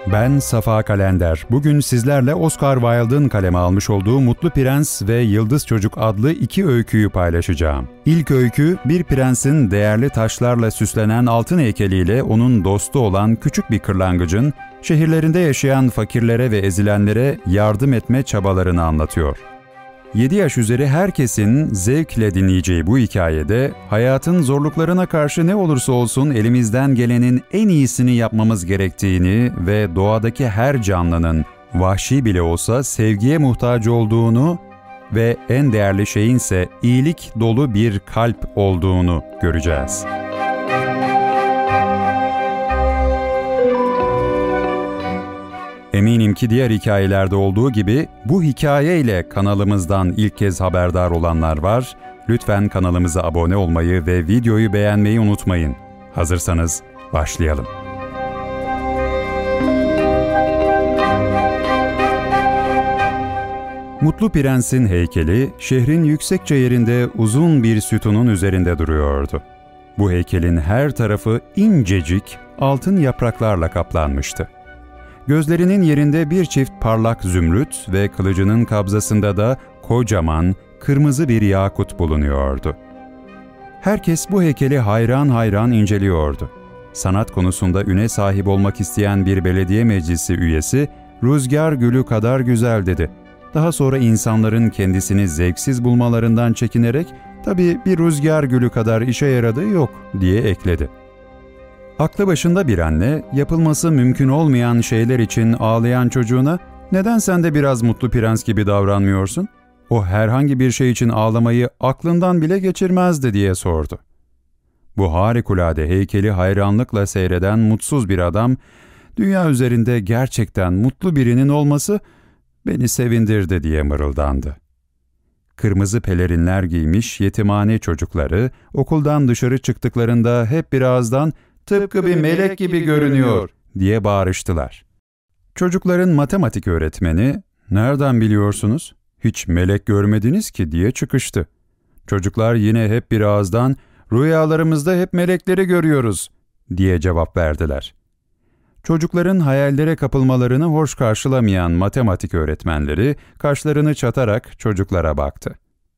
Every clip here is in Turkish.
Ben Safa Kalender. Bugün sizlerle Oscar Wilde'ın kaleme almış olduğu Mutlu Prens ve Yıldız Çocuk adlı 2 öyküyü paylaşacağım. İlk öykü, bir prensin değerli taşlarla süslenen altın heykeliyle onun dostu olan küçük bir kırlangıcın, şehirlerinde yaşayan fakirlere ve ezilenlere yardım etme çabalarını anlatıyor. 7 yaş üzeri herkesin zevkle dinleyeceği bu hikayede hayatın zorluklarına karşı ne olursa olsun elimizden gelenin en iyisini yapmamız gerektiğini ve doğadaki her canlının vahşi bile olsa sevgiye muhtaç olduğunu ve en değerli şeyin ise iyilik dolu bir kalp olduğunu göreceğiz. Eminim ki diğer hikayelerde olduğu gibi bu hikaye ile kanalımızdan ilk kez haberdar olanlar var. Lütfen kanalımıza abone olmayı ve videoyu beğenmeyi unutmayın. Hazırsanız başlayalım. Mutlu Prens'in heykeli şehrin yüksekçe yerinde uzun bir sütunun üzerinde duruyordu. Bu heykelin her tarafı incecik altın yapraklarla kaplanmıştı. Gözlerinin yerinde bir çift parlak zümrüt ve kılıcının kabzasında da kocaman, kırmızı bir yakut bulunuyordu. Herkes bu heykeli hayran hayran inceliyordu. Sanat konusunda üne sahip olmak isteyen bir belediye meclisi üyesi, "Rüzgar gülü kadar güzel" dedi. Daha sonra insanların kendisini zevksiz bulmalarından çekinerek, "Tabii bir rüzgar gülü kadar işe yaradığı yok" diye ekledi. Aklı başında bir anne, yapılması mümkün olmayan şeyler için ağlayan çocuğuna, "Neden sen de biraz Mutlu Prens gibi davranmıyorsun? O herhangi bir şey için ağlamayı aklından bile geçirmezdi" diye sordu. Bu harikulade heykeli hayranlıkla seyreden mutsuz bir adam, "Dünya üzerinde gerçekten mutlu birinin olması beni sevindirdi" diye mırıldandı. Kırmızı pelerinler giymiş yetimhane çocukları okuldan dışarı çıktıklarında hep bir ağızdan "Tıpkı bir melek gibi görünüyor" diye bağırıştılar. Çocukların matematik öğretmeni, "Nereden biliyorsunuz? Hiç melek görmediniz ki" diye çıkıştı. Çocuklar yine hep bir ağızdan "Rüyalarımızda hep melekleri görüyoruz" diye cevap verdiler. Çocukların hayallere kapılmalarını hoş karşılamayan matematik öğretmenleri kaşlarını çatarak çocuklara baktı.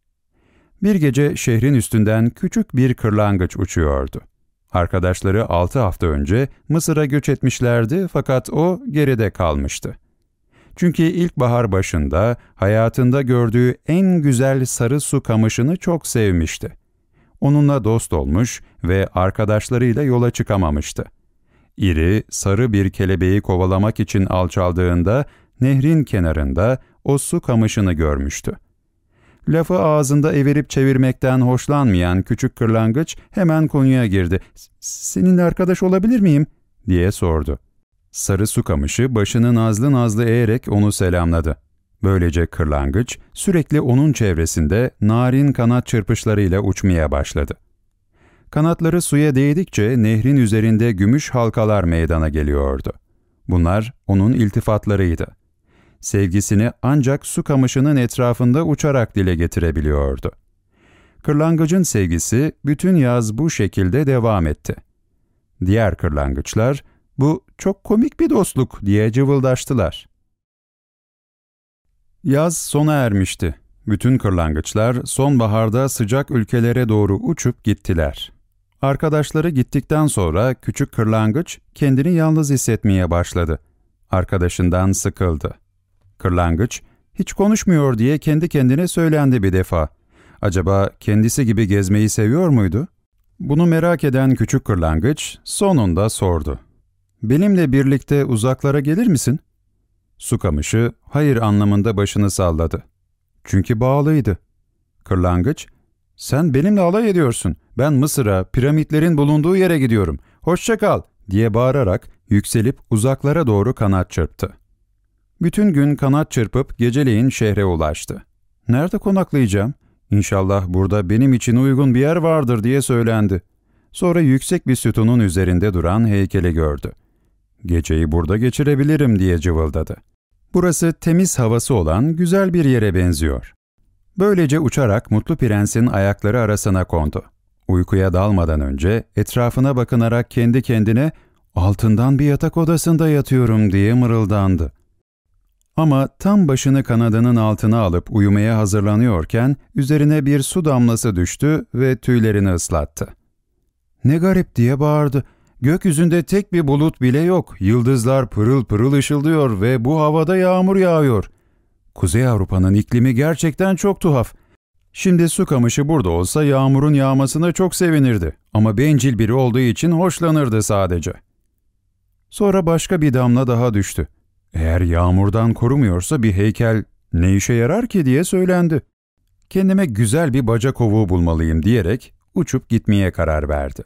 Bir gece şehrin üstünden küçük bir kırlangıç uçuyordu. Arkadaşları 6 hafta önce Mısır'a göç etmişlerdi fakat o geride kalmıştı. Çünkü ilkbahar başında hayatında gördüğü en güzel sarı su kamışını çok sevmişti. Onunla dost olmuş ve arkadaşlarıyla yola çıkamamıştı. İri, sarı bir kelebeği kovalamak için alçaldığında nehrin kenarında o su kamışını görmüştü. Lafı ağzında evirip çevirmekten hoşlanmayan küçük kırlangıç hemen konuya girdi. "Seninle arkadaş olabilir miyim?" diye sordu. Sarı su kamışı başını nazlı nazlı eğerek onu selamladı. Böylece kırlangıç sürekli onun çevresinde narin kanat çırpışlarıyla uçmaya başladı. Kanatları suya değdikçe nehrin üzerinde gümüş halkalar meydana geliyordu. Bunlar onun iltifatlarıydı. Sevgisini ancak su kamışının etrafında uçarak dile getirebiliyordu. Kırlangıcın sevgisi bütün yaz bu şekilde devam etti. Diğer kırlangıçlar, "Bu çok komik bir dostluk" diye cıvıldaştılar. Yaz sona ermişti. Bütün kırlangıçlar sonbaharda sıcak ülkelere doğru uçup gittiler. Arkadaşları gittikten sonra küçük kırlangıç kendini yalnız hissetmeye başladı. Arkadaşından sıkıldı. Kırlangıç, "Hiç konuşmuyor" diye kendi kendine söylendi bir defa. Acaba kendisi gibi gezmeyi seviyor muydu? Bunu merak eden küçük kırlangıç sonunda sordu. "Benimle birlikte uzaklara gelir misin?" Su kamışı hayır anlamında başını salladı. Çünkü bağlıydı. Kırlangıç, "Sen benimle alay ediyorsun. Ben Mısır'a, piramitlerin bulunduğu yere gidiyorum. Hoşça kal" diye bağırarak yükselip uzaklara doğru kanat çırptı. Bütün gün kanat çırpıp geceleyin şehre ulaştı. "Nerede konaklayacağım? İnşallah burada benim için uygun bir yer vardır" diye söylendi. Sonra yüksek bir sütunun üzerinde duran heykeli gördü. "Geceyi burada geçirebilirim" diye cıvıldadı. Burası temiz havası olan güzel bir yere benziyor. Böylece uçarak Mutlu Prens'in ayakları arasına kondu. Uykuya dalmadan önce etrafına bakınarak kendi kendine altından bir yatak odasında yatıyorum diye mırıldandı. Ama tam başını kanadının altına alıp uyumaya hazırlanıyorken üzerine bir su damlası düştü ve tüylerini ıslattı. Ne garip diye bağırdı. Gökyüzünde tek bir bulut bile yok. Yıldızlar pırıl pırıl ışıldıyor ve bu havada yağmur yağıyor. Kuzey Avrupa'nın iklimi gerçekten çok tuhaf. Şimdi su kamışı burada olsa yağmurun yağmasına çok sevinirdi. Ama bencil biri olduğu için hoşlanırdı sadece. Sonra başka bir damla daha düştü. Eğer yağmurdan korumuyorsa bir heykel ne işe yarar ki diye söylendi. Kendime güzel bir baca kovuğu bulmalıyım diyerek uçup gitmeye karar verdi.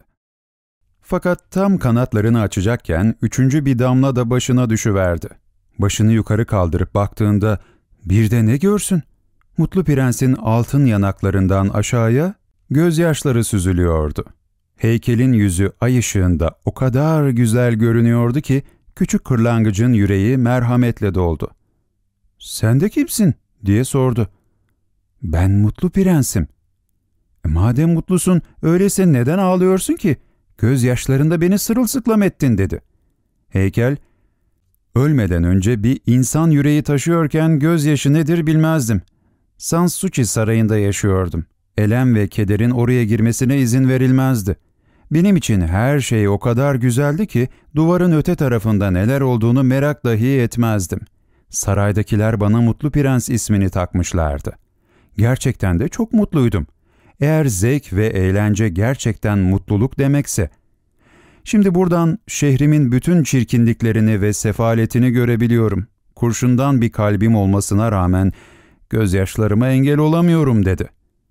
Fakat tam kanatlarını açacakken üçüncü bir damla da başına düşüverdi. Başını yukarı kaldırıp baktığında bir de ne görsün? Mutlu Prens'in altın yanaklarından aşağıya gözyaşları süzülüyordu. Heykelin yüzü ay ışığında o kadar güzel görünüyordu ki küçük kırlangıcın yüreği merhametle doldu. "Sen de kimsin?" diye sordu. "Ben Mutlu Prens'im." Madem mutlusun, öyleyse neden ağlıyorsun ki? Gözyaşlarında beni sırılsıklam ettin," dedi. Heykel, "Ölmeden önce bir insan yüreği taşıyorken gözyaşı nedir bilmezdim. Sanssouci sarayında yaşıyordum. Elem ve kederin oraya girmesine izin verilmezdi. Benim için her şey o kadar güzeldi ki duvarın öte tarafında neler olduğunu merak dahi etmezdim. Saraydakiler bana Mutlu Prens ismini takmışlardı. Gerçekten de çok mutluydum. Eğer zevk ve eğlence gerçekten mutluluk demekse. Şimdi buradan şehrimin bütün çirkinliklerini ve sefaletini görebiliyorum. Kurşundan bir kalbim olmasına rağmen gözyaşlarıma engel olamıyorum," dedi.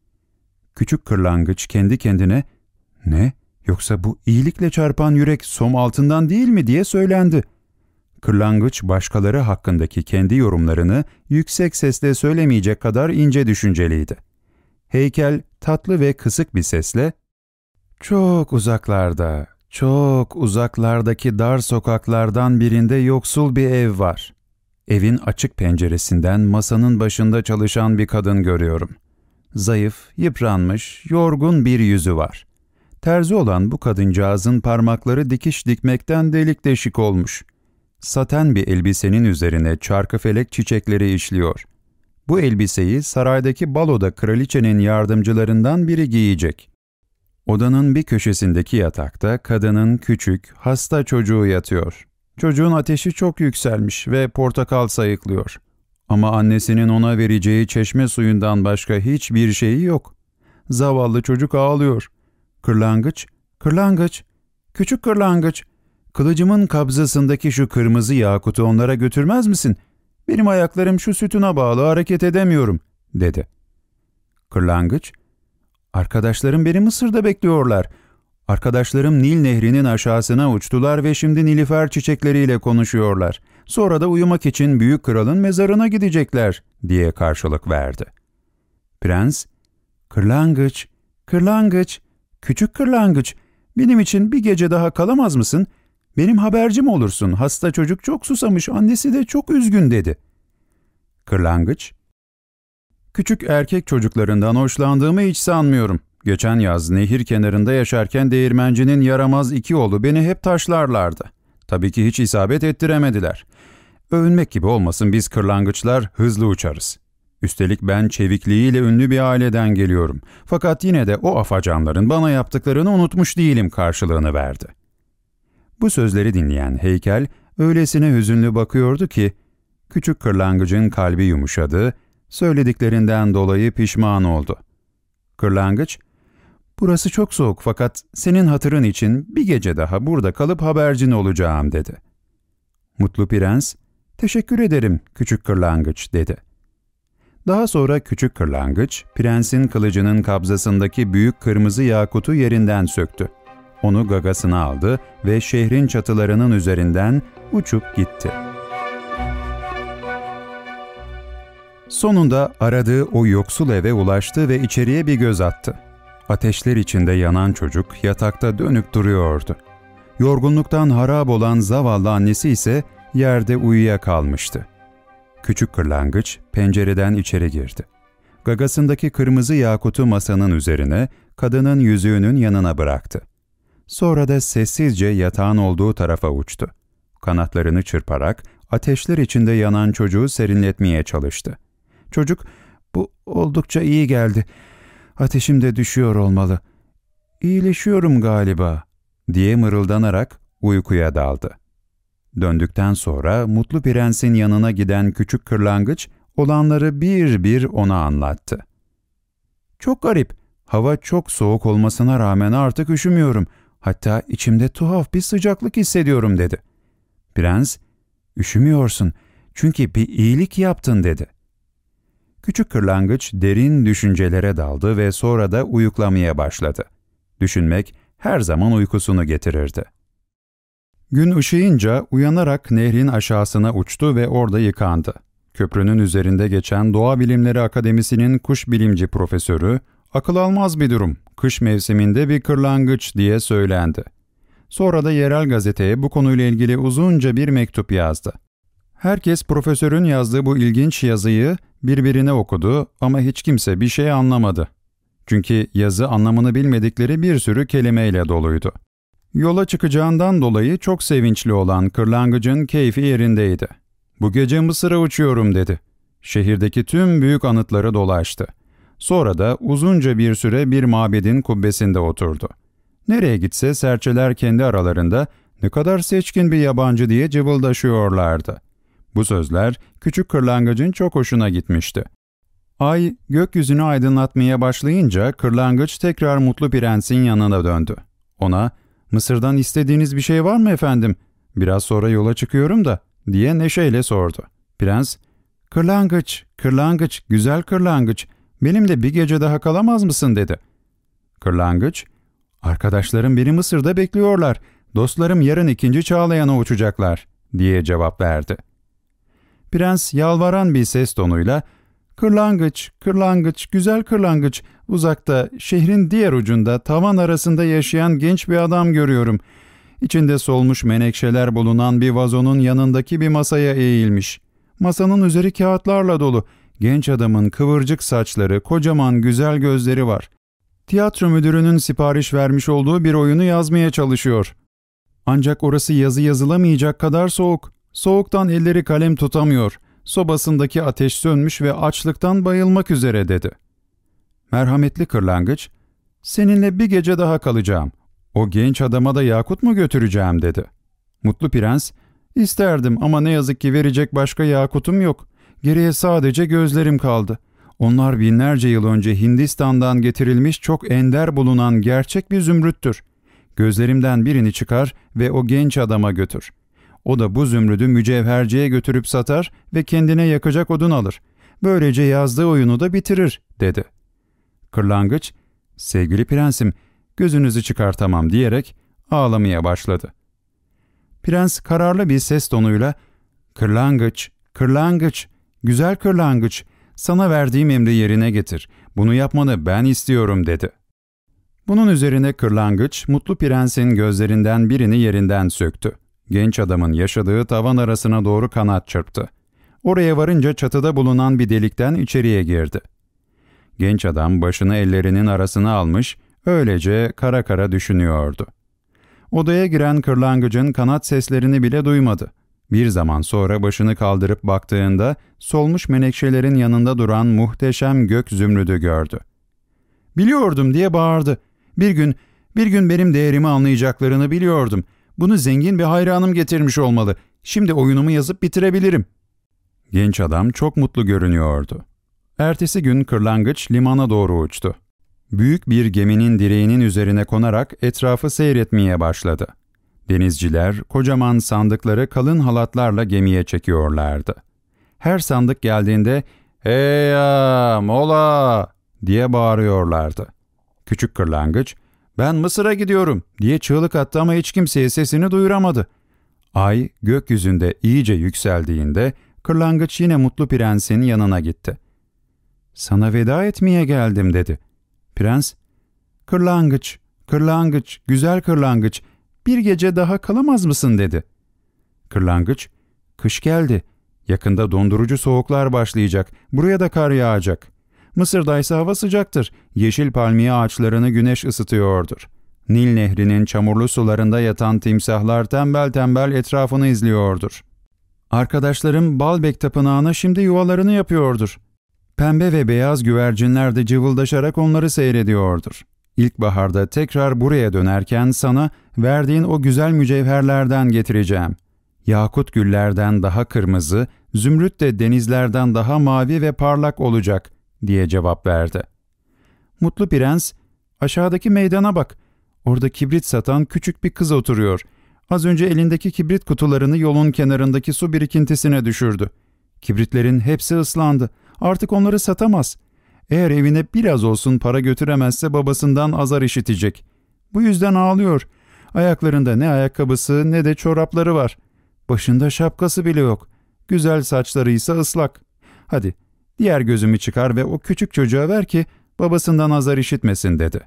Küçük kırlangıç kendi kendine, "Ne? Yoksa bu iyilikle çarpan yürek som altından değil mi?" diye söylendi. Kırlangıç başkaları hakkındaki kendi yorumlarını yüksek sesle söylemeyecek kadar ince düşünceliydi. Heykel tatlı ve kısık bir sesle, "Çok uzaklarda, çok uzaklardaki dar sokaklardan birinde yoksul bir ev var. Evin açık penceresinden masanın başında çalışan bir kadın görüyorum. Zayıf, yıpranmış, yorgun bir yüzü var. Terzi olan bu kadıncağızın parmakları dikiş dikmekten delik deşik olmuş. Saten bir elbisenin üzerine çarkıfelek çiçekleri işliyor. Bu elbiseyi saraydaki baloda kraliçenin yardımcılarından biri giyecek. Odanın bir köşesindeki yatakta kadının küçük, hasta çocuğu yatıyor. Çocuğun ateşi çok yükselmiş ve portakal sayıklıyor. Ama annesinin ona vereceği çeşme suyundan başka hiçbir şeyi yok. Zavallı çocuk ağlıyor. Kırlangıç, kırlangıç, küçük kırlangıç, kılıcımın kabzasındaki şu kırmızı yakutu onlara götürmez misin? Benim ayaklarım şu sütuna bağlı, hareket edemiyorum," dedi. Kırlangıç, "Arkadaşlarım beni Mısır'da bekliyorlar. Arkadaşlarım Nil Nehri'nin aşağısına uçtular ve şimdi nilüfer çiçekleriyle konuşuyorlar. Sonra da uyumak için büyük kralın mezarına gidecekler," diye karşılık verdi. Prens, "Kırlangıç, kırlangıç, küçük kırlangıç, benim için bir gece daha kalamaz mısın? Benim habercim olursun, hasta çocuk çok susamış, annesi de çok üzgün," dedi. Kırlangıç, "Küçük erkek çocuklarından hoşlandığımı hiç sanmıyorum. Geçen yaz nehir kenarında yaşarken değirmencinin yaramaz iki oğlu beni hep taşlarlardı. Tabii ki hiç isabet ettiremediler. Övünmek gibi olmasın, biz kırlangıçlar hızlı uçarız. Üstelik ben çevikliğiyle ünlü bir aileden geliyorum. Fakat yine de o afacanların bana yaptıklarını unutmuş değilim," karşılığını verdi. Bu sözleri dinleyen heykel öylesine hüzünlü bakıyordu ki, küçük kırlangıcın kalbi yumuşadı, söylediklerinden dolayı pişman oldu. Kırlangıç, "Burası çok soğuk fakat senin hatırın için bir gece daha burada kalıp habercin olacağım," dedi. Mutlu Prens, "Teşekkür ederim küçük kırlangıç," dedi. Daha sonra küçük kırlangıç, prensin kılıcının kabzasındaki büyük kırmızı yakutu yerinden söktü. Onu gagasına aldı ve şehrin çatılarının üzerinden uçup gitti. Sonunda aradığı o yoksul eve ulaştı ve içeriye bir göz attı. Ateşler içinde yanan çocuk yatakta dönüp duruyordu. Yorgunluktan harap olan zavallı annesi ise yerde uyuyakalmıştı. Küçük kırlangıç pencereden içeri girdi. Gagasındaki kırmızı yakutu masanın üzerine, kadının yüzüğünün yanına bıraktı. Sonra da sessizce yatağın olduğu tarafa uçtu. Kanatlarını çırparak ateşler içinde yanan çocuğu serinletmeye çalıştı. Çocuk, "Bu oldukça iyi geldi. Ateşim de düşüyor olmalı. İyileşiyorum galiba," diye mırıldanarak uykuya daldı. Döndükten sonra Mutlu Prens'in yanına giden küçük kırlangıç olanları bir bir ona anlattı. "Çok garip. Hava çok soğuk olmasına rağmen artık üşümüyorum. Hatta içimde tuhaf bir sıcaklık hissediyorum," dedi. Prens, "Üşümüyorsun çünkü bir iyilik yaptın," dedi. Küçük kırlangıç derin düşüncelere daldı ve sonra da uyuklamaya başladı. Düşünmek her zaman uykusunu getirirdi. Gün ışıyınca uyanarak nehrin aşağısına uçtu ve orada yıkandı. Köprünün üzerinde geçen Doğa Bilimleri Akademisi'nin kuş bilimci profesörü, "Akıl almaz bir durum, kış mevsiminde bir kırlangıç," diye söylendi. Sonra da yerel gazeteye bu konuyla ilgili uzunca bir mektup yazdı. Herkes profesörün yazdığı bu ilginç yazıyı birbirine okudu ama hiç kimse bir şey anlamadı. Çünkü yazı anlamını bilmedikleri bir sürü kelimeyle doluydu. Yola çıkacağından dolayı çok sevinçli olan kırlangıcın keyfi yerindeydi. "Bu gece Mısır'a uçuyorum," dedi. Şehirdeki tüm büyük anıtları dolaştı. Sonra da uzunca bir süre bir mabedin kubbesinde oturdu. Nereye gitse serçeler kendi aralarında "Ne kadar seçkin bir yabancı," diye cıvıldaşıyorlardı. Bu sözler küçük kırlangıcın çok hoşuna gitmişti. Ay gökyüzünü aydınlatmaya başlayınca kırlangıç tekrar Mutlu Prens'in yanına döndü. Ona, "Mısır'dan istediğiniz bir şey var mı efendim? Biraz sonra yola çıkıyorum da," diye neşeyle sordu. Prens, "Kırlangıç, kırlangıç, güzel kırlangıç, benimle bir gece daha kalamaz mısın?" dedi. Kırlangıç, "Arkadaşlarım beni Mısır'da bekliyorlar. Dostlarım yarın 2. Çağlayan'a uçacaklar," diye cevap verdi. Prens yalvaran bir ses tonuyla, "Kırlangıç, kırlangıç, güzel kırlangıç, uzakta, şehrin diğer ucunda, tavan arasında yaşayan genç bir adam görüyorum. İçinde solmuş menekşeler bulunan bir vazonun yanındaki bir masaya eğilmiş. Masanın üzeri kağıtlarla dolu. Genç adamın kıvırcık saçları, kocaman güzel gözleri var. Tiyatro müdürünün sipariş vermiş olduğu bir oyunu yazmaya çalışıyor. Ancak orası yazı yazılamayacak kadar soğuk. Soğuktan elleri kalem tutamıyor. Sobasındaki ateş sönmüş ve açlıktan bayılmak üzere," dedi. Merhametli kırlangıç, "Seninle bir gece daha kalacağım. O genç adama da yakut mu götüreceğim?" dedi. Mutlu Prens, "İsterdim ama ne yazık ki verecek başka yakutum yok. Geriye sadece gözlerim kaldı. Onlar binlerce yıl önce Hindistan'dan getirilmiş çok ender bulunan gerçek bir zümrüttür. Gözlerimden birini çıkar ve o genç adama götür. O da bu zümrüdü mücevherciye götürüp satar ve kendine yakacak odun alır. Böylece yazdığı oyunu da bitirir," dedi. Kırlangıç, "Sevgili prensim, gözünüzü çıkartamam," diyerek ağlamaya başladı. Prens kararlı bir ses tonuyla, "Kırlangıç, kırlangıç, güzel kırlangıç, sana verdiğim emri yerine getir. Bunu yapmanı ben istiyorum," dedi. Bunun üzerine kırlangıç, Mutlu Prens'in gözlerinden birini yerinden söktü. Genç adamın yaşadığı tavan arasına doğru kanat çırptı. Oraya varınca çatıda bulunan bir delikten içeriye girdi. Genç adam başını ellerinin arasına almış, öylece kara kara düşünüyordu. Odaya giren kırlangıcın kanat seslerini bile duymadı. Bir zaman sonra başını kaldırıp baktığında solmuş menekşelerin yanında duran muhteşem gök zümrüdü gördü. "Biliyordum," diye bağırdı. Bir gün benim değerimi anlayacaklarını biliyordum. Bunu zengin bir hayranım getirmiş olmalı. Şimdi oyunumu yazıp bitirebilirim." Genç adam çok mutlu görünüyordu. Ertesi gün kırlangıç limana doğru uçtu. Büyük bir geminin direğinin üzerine konarak etrafı seyretmeye başladı. Denizciler kocaman sandıkları kalın halatlarla gemiye çekiyorlardı. Her sandık geldiğinde "Hey ya, mola!" diye bağırıyorlardı. Küçük kırlangıç, "Ben Mısır'a gidiyorum," diye çığlık attı ama hiç kimseye sesini duyuramadı. Ay gökyüzünde iyice yükseldiğinde kırlangıç yine Mutlu Prens'in yanına gitti. "Sana veda etmeye geldim," dedi. Prens, "Kırlangıç, kırlangıç, güzel kırlangıç, bir gece daha kalamaz mısın?" dedi. Kırlangıç, "Kış geldi. Yakında dondurucu soğuklar başlayacak. Buraya da kar yağacak. Mısır'daysa hava sıcaktır. Yeşil palmiye ağaçlarını güneş ısıtıyordur. Nil Nehri'nin çamurlu sularında yatan timsahlar tembel tembel etrafını izliyordur. Arkadaşlarım Baalbek tapınağına şimdi yuvalarını yapıyordur. Pembe ve beyaz güvercinler de cıvıldaşarak onları seyrediyordur. İlkbaharda tekrar buraya dönerken sana verdiğin o güzel mücevherlerden getireceğim. Yakut güllerden daha kırmızı, zümrüt de denizlerden daha mavi ve parlak olacak, diye cevap verdi. Mutlu Prens, aşağıdaki meydana bak. Orada kibrit satan küçük bir kız oturuyor. Az önce elindeki kibrit kutularını yolun kenarındaki su birikintisine düşürdü. Kibritlerin hepsi ıslandı. Artık onları satamaz. Eğer evine biraz olsun para götüremezse babasından azar işitecek. Bu yüzden ağlıyor. Ayaklarında ne ayakkabısı ne de çorapları var. Başında şapkası bile yok. Güzel saçları ise ıslak. Hadi diğer gözümü çıkar ve o küçük çocuğa ver ki babasından azar işitmesin, dedi.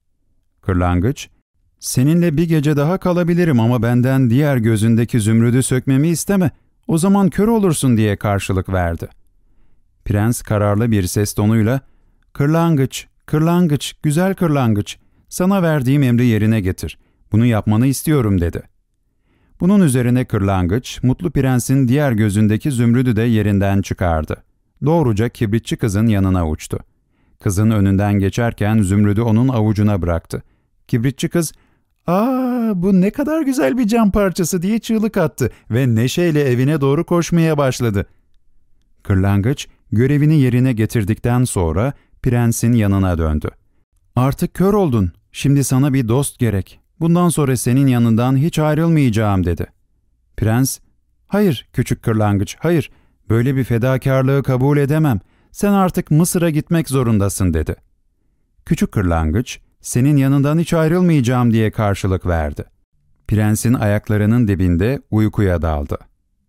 Kırlangıç, seninle bir gece daha kalabilirim ama benden diğer gözündeki zümrüdü sökmemi isteme. O zaman kör olursun, diye karşılık verdi. Prens kararlı bir ses tonuyla, "Kırlangıç, kırlangıç, güzel kırlangıç, sana verdiğim emri yerine getir. Bunu yapmanı istiyorum," dedi. Bunun üzerine kırlangıç, Mutlu Prens'in diğer gözündeki zümrüdü de yerinden çıkardı. Doğruca kibritçi kızın yanına uçtu. Kızın önünden geçerken zümrüdü onun avucuna bıraktı. Kibritçi kız, "Aa, bu ne kadar güzel bir cam parçası," diye çığlık attı ve neşeyle evine doğru koşmaya başladı. Kırlangıç, görevini yerine getirdikten sonra prensin yanına döndü. "Artık kör oldun, şimdi sana bir dost gerek. Bundan sonra senin yanından hiç ayrılmayacağım," dedi. Prens, "Hayır küçük kırlangıç, hayır, böyle bir fedakarlığı kabul edemem. Sen artık Mısır'a gitmek zorundasın," dedi. Küçük kırlangıç, "Senin yanından hiç ayrılmayacağım," diye karşılık verdi. Prensin ayaklarının dibinde uykuya daldı.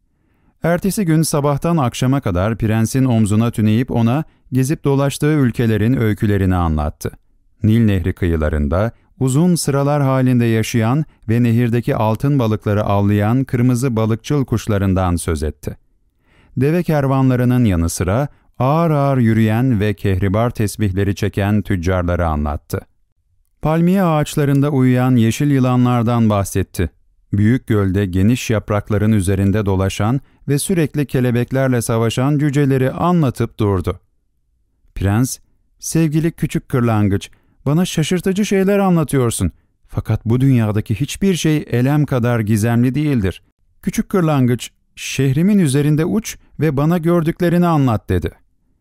Ertesi gün sabahtan akşama kadar prensin omzuna tüneyip ona gezip dolaştığı ülkelerin öykülerini anlattı. Nil Nehri kıyılarında uzun sıralar halinde yaşayan ve nehirdeki altın balıkları avlayan kırmızı balıkçıl kuşlarından söz etti. Deve kervanlarının yanı sıra ağır ağır yürüyen ve kehribar tesbihleri çeken tüccarları anlattı. Palmiye ağaçlarında uyuyan yeşil yılanlardan bahsetti. Büyük gölde geniş yaprakların üzerinde dolaşan ve sürekli kelebeklerle savaşan cüceleri anlatıp durdu. Prens, "Sevgili küçük kırlangıç, bana şaşırtıcı şeyler anlatıyorsun. Fakat bu dünyadaki hiçbir şey elem kadar gizemli değildir. Küçük kırlangıç, şehrimin üzerinde uç ve bana gördüklerini anlat," dedi.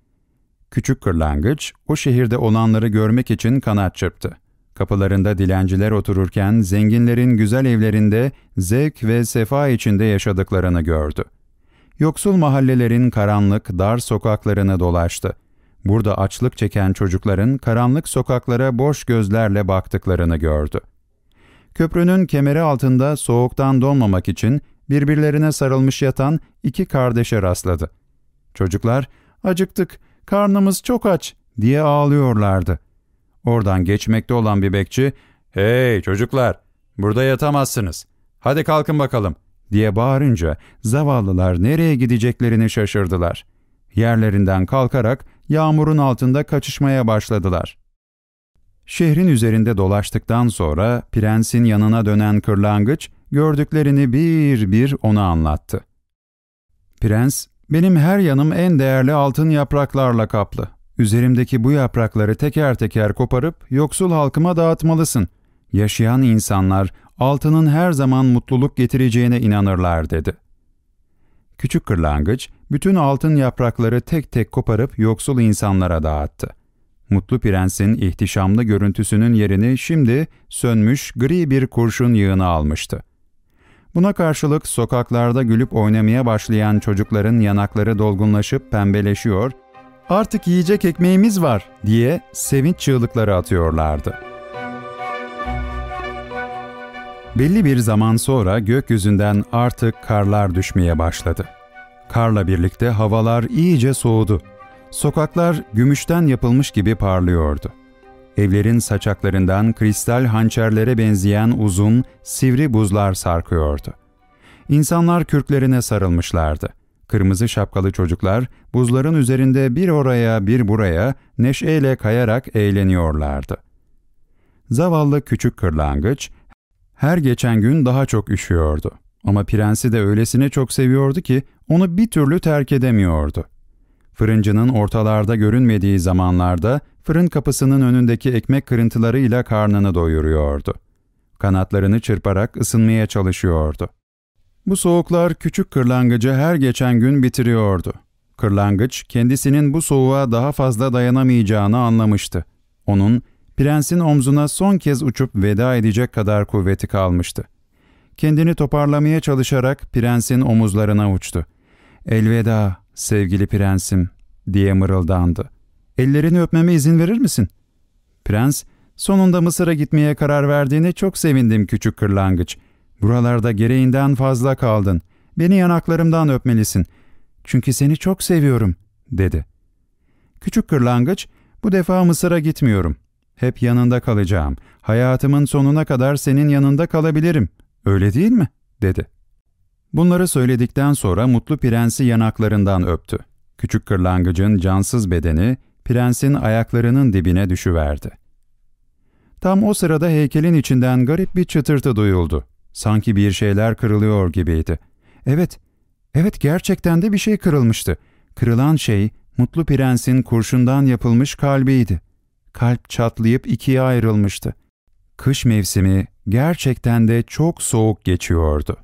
Küçük kırlangıç, o şehirde olanları görmek için kanat çırptı. Kapılarında dilenciler otururken zenginlerin güzel evlerinde zevk ve sefa içinde yaşadıklarını gördü. Yoksul mahallelerin karanlık, dar sokaklarını dolaştı. Burada açlık çeken çocukların karanlık sokaklara boş gözlerle baktıklarını gördü. Köprünün kemeri altında soğuktan donmamak için birbirlerine sarılmış yatan iki kardeşe rastladı. Çocuklar, "Acıktık, karnımız çok aç," diye ağlıyorlardı. Oradan geçmekte olan bir bekçi, "Hey çocuklar, burada yatamazsınız. Hadi kalkın bakalım," diye bağırınca zavallılar nereye gideceklerini şaşırdılar. Yerlerinden kalkarak yağmurun altında kaçışmaya başladılar. Şehrin üzerinde dolaştıktan sonra prensin yanına dönen kırlangıç gördüklerini bir bir ona anlattı. Prens, "Benim her yanım en değerli altın yapraklarla kaplı. Üzerimdeki bu yaprakları teker teker koparıp yoksul halkıma dağıtmalısın. Yaşayan insanlar altının her zaman mutluluk getireceğine inanırlar," dedi. Küçük kırlangıç bütün altın yaprakları tek tek koparıp yoksul insanlara dağıttı. Mutlu Prens'in ihtişamlı görüntüsünün yerini şimdi sönmüş gri bir kurşun yığını almıştı. Buna karşılık sokaklarda gülüp oynamaya başlayan çocukların yanakları dolgunlaşıp pembeleşiyor, "Artık yiyecek ekmeğimiz var," diye sevinç çığlıkları atıyorlardı. Belli bir zaman sonra gökyüzünden artık karlar düşmeye başladı. Karla birlikte havalar iyice soğudu. Sokaklar gümüşten yapılmış gibi parlıyordu. Evlerin saçaklarından kristal hançerlere benzeyen uzun, sivri buzlar sarkıyordu. İnsanlar kürklerine sarılmışlardı. Kırmızı şapkalı çocuklar buzların üzerinde bir oraya bir buraya neşeyle kayarak eğleniyorlardı. Zavallı küçük kırlangıç her geçen gün daha çok üşüyordu. Ama prensi de öylesine çok seviyordu ki onu bir türlü terk edemiyordu. Fırıncının ortalarda görünmediği zamanlarda fırın kapısının önündeki ekmek kırıntılarıyla karnını doyuruyordu. Kanatlarını çırparak ısınmaya çalışıyordu. Bu soğuklar küçük kırlangıcı her geçen gün bitiriyordu. Kırlangıç kendisinin bu soğuğa daha fazla dayanamayacağını anlamıştı. Onun prensin omzuna son kez uçup veda edecek kadar kuvveti kalmıştı. Kendini toparlamaya çalışarak prensin omuzlarına uçtu. "Elveda sevgili prensim," diye mırıldandı. "Ellerini öpmeme izin verir misin?" Prens, "Sonunda Mısır'a gitmeye karar verdiğine çok sevindim küçük kırlangıç. Buralarda gereğinden fazla kaldın. Beni yanaklarımdan öpmelisin. Çünkü seni çok seviyorum," dedi. Küçük kırlangıç, "Bu defa Mısır'a gitmiyorum. Hep yanında kalacağım. Hayatımın sonuna kadar senin yanında kalabilirim. Öyle değil mi?" dedi. Bunları söyledikten sonra mutlu prensi yanaklarından öptü. Küçük kırlangıcın cansız bedeni prensin ayaklarının dibine düşüverdi. Tam o sırada heykelin içinden garip bir çıtırtı duyuldu. Sanki bir şeyler kırılıyor gibiydi. Evet gerçekten de bir şey kırılmıştı. Kırılan şey mutlu prensin kurşundan yapılmış kalbiydi. Kalp çatlayıp ikiye ayrılmıştı. Kış mevsimi gerçekten de çok soğuk geçiyordu.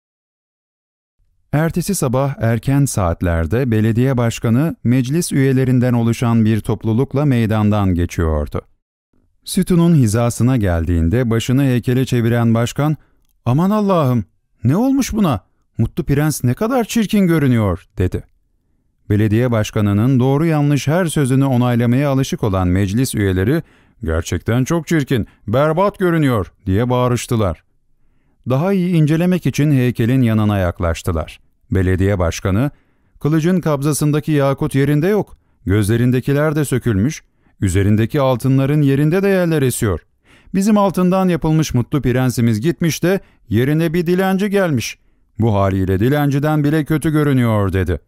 Ertesi sabah erken saatlerde belediye başkanı meclis üyelerinden oluşan bir toplulukla meydandan geçiyordu. Sütunun hizasına geldiğinde başını heykele çeviren başkan, "Aman Allah'ım, ne olmuş buna? Mutlu prens ne kadar çirkin görünüyor," dedi. Belediye başkanının doğru yanlış her sözünü onaylamaya alışık olan meclis üyeleri, "Gerçekten çok çirkin, berbat görünüyor," diye bağırıştılar. Daha iyi incelemek için heykelin yanına yaklaştılar. Belediye başkanı, "Kılıcın kabzasındaki yakut yerinde yok, gözlerindekiler de sökülmüş, üzerindeki altınların yerinde de yerler esiyor. Bizim altından yapılmış mutlu prensimiz gitmiş de yerine bir dilenci gelmiş. Bu haliyle dilenciden bile kötü görünüyor," dedi.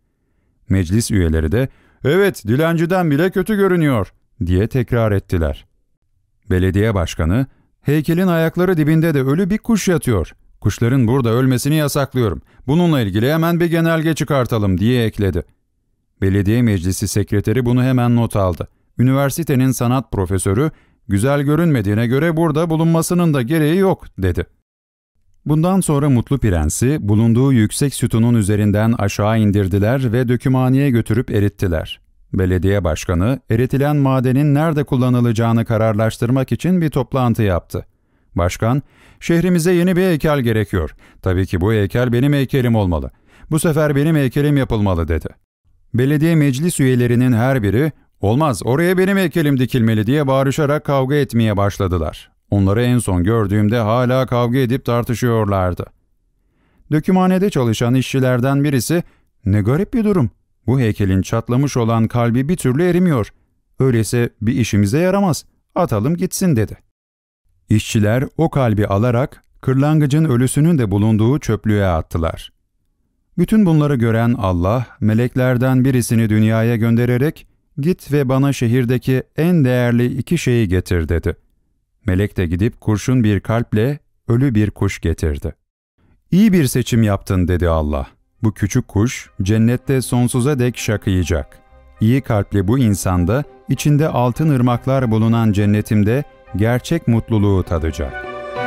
Meclis üyeleri de, "Evet, dilenciden bile kötü görünüyor," diye tekrar ettiler. Belediye başkanı, "Heykelin ayakları dibinde de ölü bir kuş yatıyor. Kuşların burada ölmesini yasaklıyorum. Bununla ilgili hemen bir genelge çıkartalım," diye ekledi. Belediye meclisi sekreteri bunu hemen not aldı. Üniversitenin sanat profesörü, "Güzel görünmediğine göre burada bulunmasının da gereği yok," dedi. Bundan sonra mutlu prensi bulunduğu yüksek sütunun üzerinden aşağı indirdiler ve dökümhaneye götürüp erittiler. Belediye başkanı, eritilen madenin nerede kullanılacağını kararlaştırmak için bir toplantı yaptı. Başkan, "Şehrimize yeni bir heykel gerekiyor. Tabii ki bu heykel benim heykelim olmalı. Bu sefer benim heykelim yapılmalı," dedi. Belediye meclis üyelerinin her biri, "Olmaz, oraya benim heykelim dikilmeli," diye bağırışarak kavga etmeye başladılar. Onları en son gördüğümde hala kavga edip tartışıyorlardı. Dökümhanede çalışan işçilerden birisi, "Ne garip bir durum. Bu heykelin çatlamış olan kalbi bir türlü erimiyor. Öyleyse bir işimize yaramaz. Atalım gitsin," dedi. İşçiler o kalbi alarak kırlangıcın ölüsünün de bulunduğu çöplüğe attılar. Bütün bunları gören Allah, meleklerden birisini dünyaya göndererek, "Git ve bana şehirdeki en değerli 2 şeyi getir," dedi. Melek de gidip kurşun bir kalple ölü bir kuş getirdi. "İyi bir seçim yaptın," dedi Allah. "Bu küçük kuş cennette sonsuza dek şakıyacak. İyi kalpli bu insanda içinde altın ırmaklar bulunan cennetimde gerçek mutluluğu tadacak."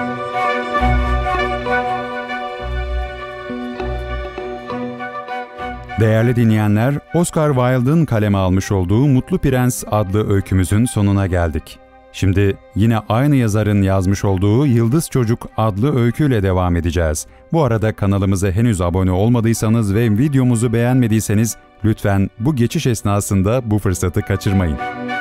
Değerli dinleyenler, Oscar Wilde'ın kaleme almış olduğu Mutlu Prens adlı öykümüzün sonuna geldik. Şimdi yine aynı yazarın yazmış olduğu Yıldız Çocuk adlı öyküyle devam edeceğiz. Bu arada kanalımıza henüz abone olmadıysanız ve videomuzu beğenmediyseniz lütfen bu geçiş esnasında bu fırsatı kaçırmayın.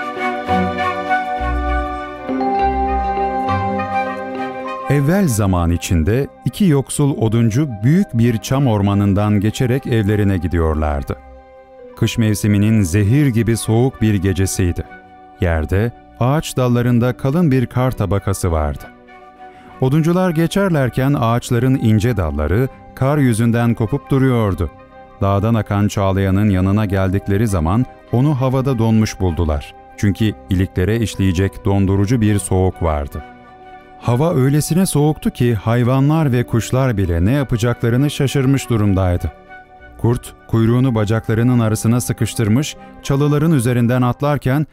Evvel zaman içinde 2 yoksul oduncu büyük bir çam ormanından geçerek evlerine gidiyorlardı. Kış mevsiminin zehir gibi soğuk bir gecesiydi. Yerde, ağaç dallarında kalın bir kar tabakası vardı. Oduncular geçerlerken ağaçların ince dalları kar yüzünden kopup duruyordu. Dağdan akan Çağlayan'ın yanına geldikleri zaman onu havada donmuş buldular. Çünkü iliklere işleyecek dondurucu bir soğuk vardı. Hava öylesine soğuktu ki hayvanlar ve kuşlar bile ne yapacaklarını şaşırmış durumdaydı. Kurt, kuyruğunu bacaklarının arasına sıkıştırmış, çalıların üzerinden atlarken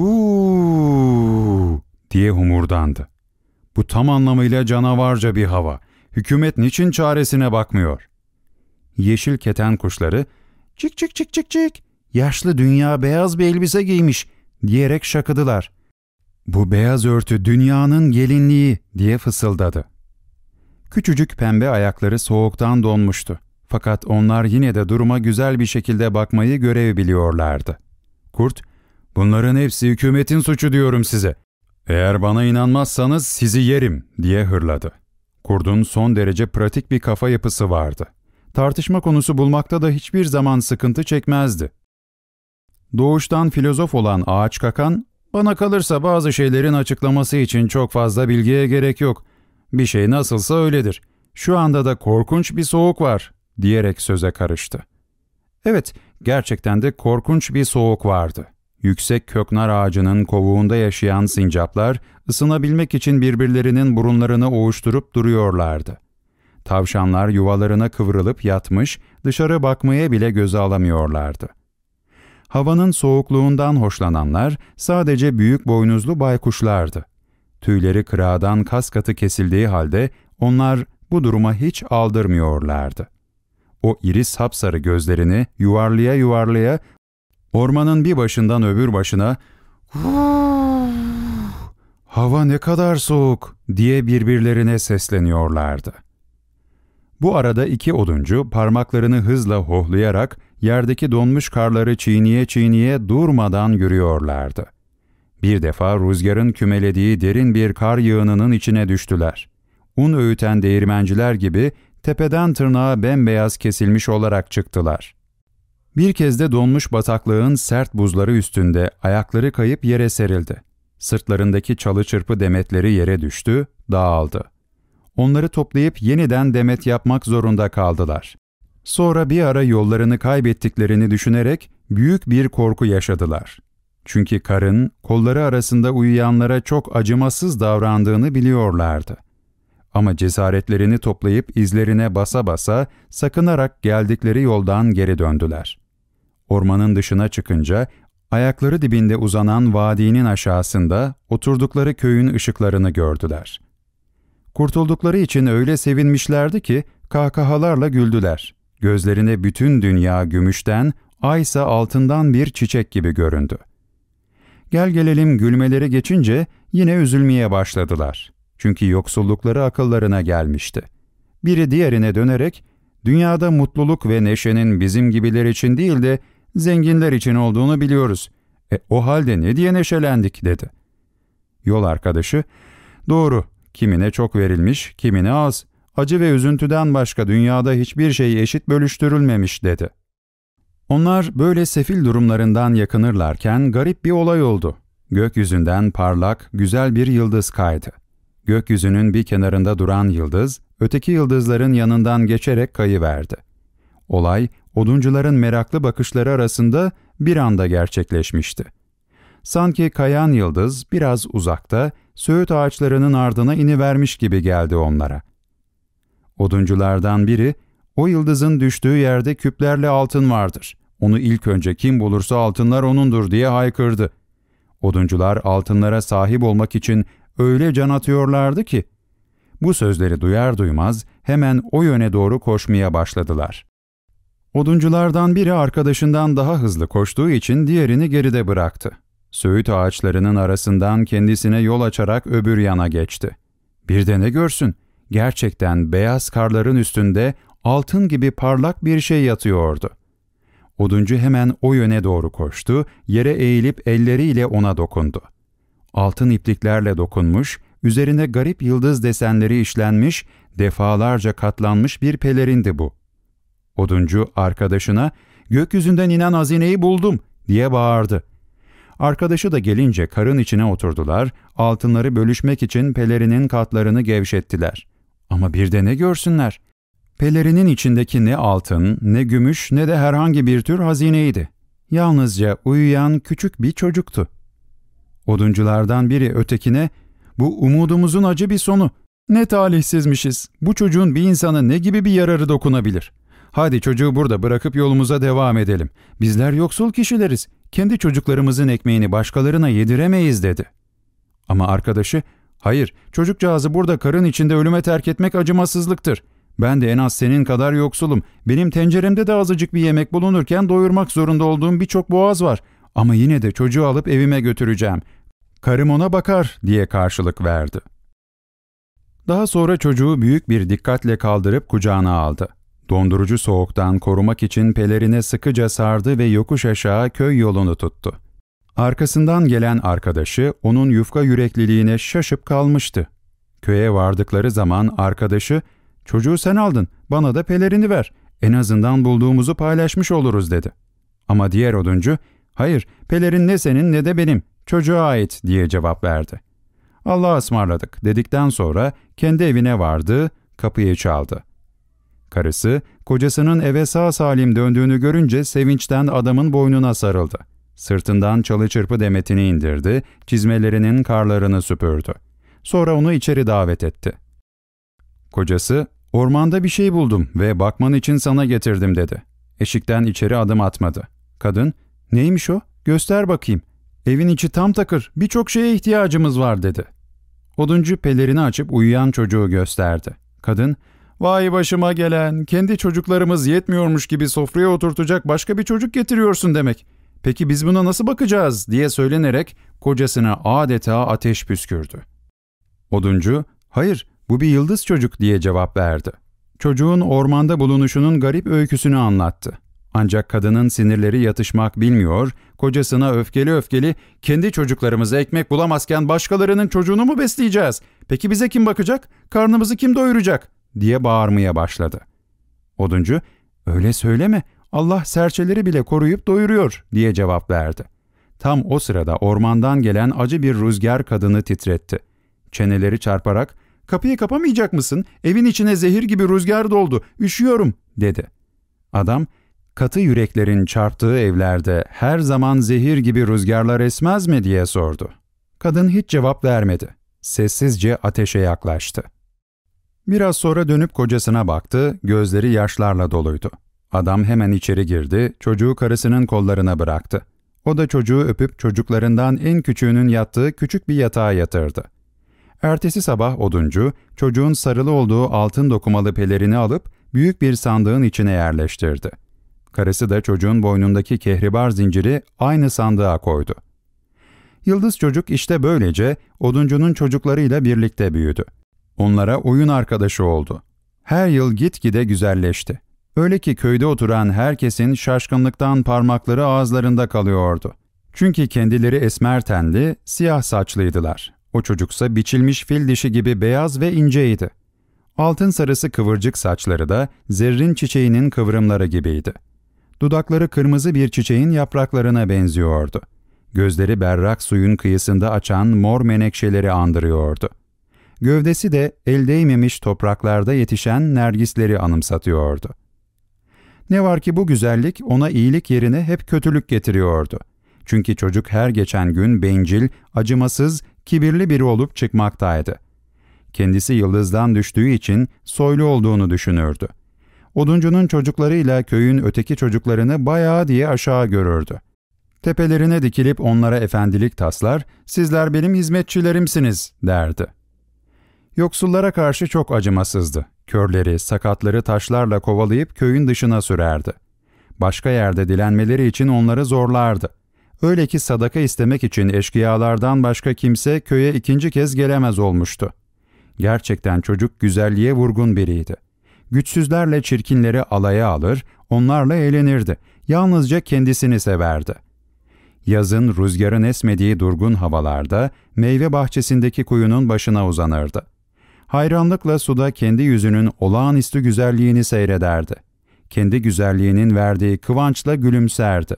"Uuu!" diye humurdandı. Bu tam anlamıyla canavarca bir hava. Hükümet niçin çaresine bakmıyor? Yeşil keten kuşları "Cik cik cik cik cik, yaşlı dünya beyaz bir elbise giymiş" diyerek şakıdılar. "Bu beyaz örtü dünyanın gelinliği" diye fısıldadı. Küçücük pembe ayakları soğuktan donmuştu. Fakat onlar yine de duruma güzel bir şekilde bakmayı görev biliyorlardı. Kurt, "Bunların hepsi hükümetin suçu diyorum size. Eğer bana inanmazsanız sizi yerim" diye hırladı. Kurdun son derece pratik bir kafa yapısı vardı. Tartışma konusu bulmakta da hiçbir zaman sıkıntı çekmezdi. Doğuştan filozof olan ağaç kakan, "Bana kalırsa bazı şeylerin açıklaması için çok fazla bilgiye gerek yok. Bir şey nasılsa öyledir. Şu anda da korkunç bir soğuk var" diyerek söze karıştı. Evet, gerçekten de korkunç bir soğuk vardı. Yüksek köknar ağacının kovuğunda yaşayan sincaplar ısınabilmek için birbirlerinin burunlarını ovuşturup duruyorlardı. Tavşanlar yuvalarına kıvrılıp yatmış, dışarı bakmaya bile göze alamıyorlardı. Havanın soğukluğundan hoşlananlar sadece büyük boynuzlu baykuşlardı. Tüyleri kırağdan kas katı kesildiği halde onlar bu duruma hiç aldırmıyorlardı. O iri sapsarı gözlerini yuvarlaya yuvarlaya ormanın bir başından öbür başına "Hava ne kadar soğuk" diye birbirlerine sesleniyorlardı. Bu arada iki oduncu parmaklarını hızla hohlayarak yerdeki donmuş karları çiğniye çiğniye durmadan yürüyorlardı. Bir defa rüzgarın kümelediği derin bir kar yığınının içine düştüler. Un öğüten değirmenciler gibi tepeden tırnağa bembeyaz kesilmiş olarak çıktılar. Bir kez de donmuş bataklığın sert buzları üstünde ayakları kayıp yere serildi. Sırtlarındaki çalı çırpı demetleri yere düştü, dağıldı. Onları toplayıp yeniden demet yapmak zorunda kaldılar. Sonra bir ara yollarını kaybettiklerini düşünerek büyük bir korku yaşadılar. Çünkü karın kolları arasında uyuyanlara çok acımasız davrandığını biliyorlardı. Ama cesaretlerini toplayıp izlerine basa basa sakınarak geldikleri yoldan geri döndüler. Ormanın dışına çıkınca ayakları dibinde uzanan vadinin aşağısında oturdukları köyün ışıklarını gördüler. Kurtuldukları için öyle sevinmişlerdi ki kahkahalarla güldüler. Gözlerine bütün dünya gümüşten, aysa altından bir çiçek gibi göründü. Gel gelelim gülmeleri geçince yine üzülmeye başladılar. Çünkü yoksullukları akıllarına gelmişti. Biri diğerine dönerek, "Dünyada mutluluk ve neşenin bizim gibiler için değil de zenginler için olduğunu biliyoruz. O halde ne diye neşelendik?" dedi. Yol arkadaşı, "Doğru, kimine çok verilmiş, kimine az. Acı ve üzüntüden başka dünyada hiçbir şey eşit bölüştürülmemiş" dedi. Onlar böyle sefil durumlarından yakınırlarken garip bir olay oldu. Gökyüzünden parlak, güzel bir yıldız kaydı. Gökyüzünün bir kenarında duran yıldız, öteki yıldızların yanından geçerek kayıverdi. Olay, oduncuların meraklı bakışları arasında bir anda gerçekleşmişti. Sanki kayan yıldız biraz uzakta, söğüt ağaçlarının ardına inivermiş gibi geldi onlara. Odunculardan biri, "O yıldızın düştüğü yerde küplerle altın vardır. Onu ilk önce kim bulursa altınlar onundur" diye haykırdı. Oduncular altınlara sahip olmak için öyle can atıyorlardı ki, bu sözleri duyar duymaz hemen o yöne doğru koşmaya başladılar. Odunculardan biri arkadaşından daha hızlı koştuğu için diğerini geride bıraktı. Söğüt ağaçlarının arasından kendisine yol açarak öbür yana geçti. Bir de ne görsün, gerçekten beyaz karların üstünde altın gibi parlak bir şey yatıyordu. Oduncu hemen o yöne doğru koştu, yere eğilip elleriyle ona dokundu. Altın ipliklerle dokunmuş, üzerine garip yıldız desenleri işlenmiş, defalarca katlanmış bir pelerindi bu. Oduncu arkadaşına, "Gökyüzünden inen hazineyi buldum" diye bağırdı. Arkadaşı da gelince karın içine oturdular, altınları bölüşmek için pelerinin katlarını gevşettiler. Ama bir de ne görsünler? Pelerinin içindeki ne altın, ne gümüş, ne de herhangi bir tür hazineydi. Yalnızca uyuyan küçük bir çocuktu. Odunculardan biri ötekine, "Bu umudumuzun acı bir sonu. Ne talihsizmişiz. Bu çocuğun bir insana ne gibi bir yararı dokunabilir? Hadi çocuğu burada bırakıp yolumuza devam edelim. Bizler yoksul kişileriz. Kendi çocuklarımızın ekmeğini başkalarına yediremeyiz," dedi. Ama arkadaşı, "Hayır, çocukcağızı burada karın içinde ölüme terk etmek acımasızlıktır. Ben de en az senin kadar yoksulum. Benim tenceremde de azıcık bir yemek bulunurken doyurmak zorunda olduğum birçok boğaz var. Ama yine de çocuğu alıp evime götüreceğim. Karım ona bakar," diye karşılık verdi. Daha sonra çocuğu büyük bir dikkatle kaldırıp kucağına aldı. Dondurucu soğuktan korumak için pelerine sıkıca sardı ve yokuş aşağı köy yolunu tuttu. Arkasından gelen arkadaşı onun yufka yürekliliğine şaşıp kalmıştı. Köye vardıkları zaman arkadaşı, "Çocuğu sen aldın, bana da pelerini ver. En azından bulduğumuzu paylaşmış oluruz," dedi. Ama diğer oduncu, "Hayır, pelerin ne senin ne de benim, çocuğa ait," diye cevap verdi. "Allah'a ısmarladık," dedikten sonra kendi evine vardı, kapıyı çaldı. Karısı, kocasının eve sağ salim döndüğünü görünce sevinçten adamın boynuna sarıldı. Sırtından çalı çırpı demetini indirdi, çizmelerinin karlarını süpürdü. Sonra onu içeri davet etti. Kocası, "Ormanda bir şey buldum ve bakman için sana getirdim," dedi. Eşikten içeri adım atmadı. Kadın, "Neymiş o? Göster bakayım. Evin içi tam takır, birçok şeye ihtiyacımız var," dedi. Oduncu pelerini açıp uyuyan çocuğu gösterdi. Kadın, "Vay başıma gelen, kendi çocuklarımız yetmiyormuş gibi sofraya oturtacak başka bir çocuk getiriyorsun demek. Peki biz buna nasıl bakacağız?" diye söylenerek kocasına adeta ateş püskürdü. Oduncu, "Hayır, bu bir yıldız çocuk," diye cevap verdi. Çocuğun ormanda bulunuşunun garip öyküsünü anlattı. Ancak kadının sinirleri yatışmak bilmiyor, kocasına öfkeli öfkeli, "Kendi çocuklarımıza ekmek bulamazken başkalarının çocuğunu mu besleyeceğiz? Peki bize kim bakacak? Karnımızı kim doyuracak?" diye bağırmaya başladı. Oduncu, "Öyle söyleme, Allah serçeleri bile koruyup doyuruyor," diye cevap verdi. Tam o sırada ormandan gelen acı bir rüzgar kadını titretti. Çeneleri çarparak, "Kapıyı kapamayacak mısın? Evin içine zehir gibi rüzgar doldu, üşüyorum," dedi. Adam, "Katı yüreklerin çarptığı evlerde her zaman zehir gibi rüzgarlar esmez mi?" diye sordu. Kadın hiç cevap vermedi. Sessizce ateşe yaklaştı. Biraz sonra dönüp kocasına baktı, gözleri yaşlarla doluydu. Adam hemen içeri girdi, çocuğu karısının kollarına bıraktı. O da çocuğu öpüp çocuklarından en küçüğünün yattığı küçük bir yatağa yatırdı. Ertesi sabah oduncu, çocuğun sarılı olduğu altın dokumalı pelerini alıp büyük bir sandığın içine yerleştirdi. Karısı da çocuğun boynundaki kehribar zinciri aynı sandığa koydu. Yıldız çocuk işte böylece oduncunun çocuklarıyla birlikte büyüdü. Onlara oyun arkadaşı oldu. Her yıl gitgide güzelleşti. Öyle ki köyde oturan herkesin şaşkınlıktan parmakları ağızlarında kalıyordu. Çünkü kendileri esmer tenli, siyah saçlıydılar. O çocuksa biçilmiş fil dişi gibi beyaz ve inceydi. Altın sarısı kıvırcık saçları da zerrin çiçeğinin kıvrımları gibiydi. Dudakları kırmızı bir çiçeğin yapraklarına benziyordu. Gözleri berrak suyun kıyısında açan mor menekşeleri andırıyordu. Gövdesi de el değmemiş topraklarda yetişen nergisleri anımsatıyordu. Ne var ki bu güzellik ona iyilik yerine hep kötülük getiriyordu. Çünkü çocuk her geçen gün bencil, acımasız, kibirli biri olup çıkmaktaydı. Kendisi yıldızdan düştüğü için soylu olduğunu düşünürdü. Oduncunun çocuklarıyla köyün öteki çocuklarını bayağı diye aşağı görürdü. Tepelerine dikilip onlara efendilik taslar, "Sizler benim hizmetçilerimsiniz," derdi. Yoksullara karşı çok acımasızdı. Körleri, sakatları taşlarla kovalayıp köyün dışına sürerdi. Başka yerde dilenmeleri için onları zorlardı. Öyle ki sadaka istemek için eşkıyalardan başka kimse köye ikinci kez gelemez olmuştu. Gerçekten çocuk güzelliğe vurgun biriydi. Güçsüzlerle çirkinleri alaya alır, onlarla eğlenirdi. Yalnızca kendisini severdi. Yazın rüzgarın esmediği durgun havalarda meyve bahçesindeki kuyunun başına uzanırdı. Hayranlıkla suda kendi yüzünün olağanüstü güzelliğini seyrederdi. Kendi güzelliğinin verdiği kıvançla gülümserdi.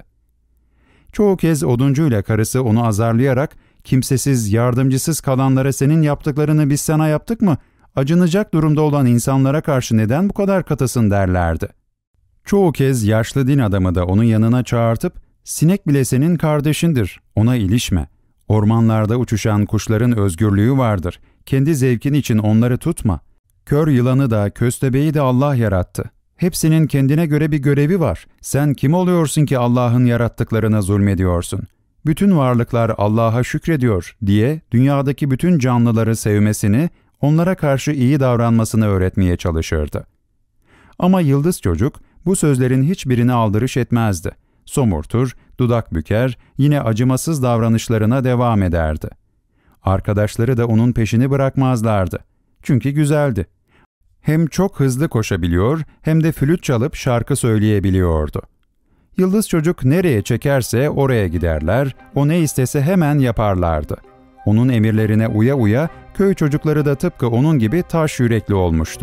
Çoğu kez oduncuyla karısı onu azarlayarak, "Kimsesiz, yardımcısız kalanlara senin yaptıklarını biz sana yaptık mı? Acınacak durumda olan insanlara karşı neden bu kadar katısın?" derlerdi. Çoğu kez yaşlı din adamı da onun yanına çağırtıp, "Sinek bile senin kardeşindir, ona ilişme. Ormanlarda uçuşan kuşların özgürlüğü vardır. Kendi zevkin için onları tutma. Kör yılanı da, köstebeği de Allah yarattı. Hepsinin kendine göre bir görevi var. Sen kim oluyorsun ki Allah'ın yarattıklarına zulmediyorsun? Bütün varlıklar Allah'a şükrediyor diye dünyadaki bütün canlıları sevmesini, onlara karşı iyi davranmasını öğretmeye çalışırdı. Ama yıldız çocuk bu sözlerin hiçbirini aldırış etmezdi. Somurtur, dudak büker, yine acımasız davranışlarına devam ederdi. Arkadaşları da onun peşini bırakmazlardı. Çünkü güzeldi. Hem çok hızlı koşabiliyor hem de flüt çalıp şarkı söyleyebiliyordu. Yıldız çocuk nereye çekerse oraya giderler, o ne istese hemen yaparlardı. Onun emirlerine uya uya köy çocukları da tıpkı onun gibi taş yürekli olmuştu.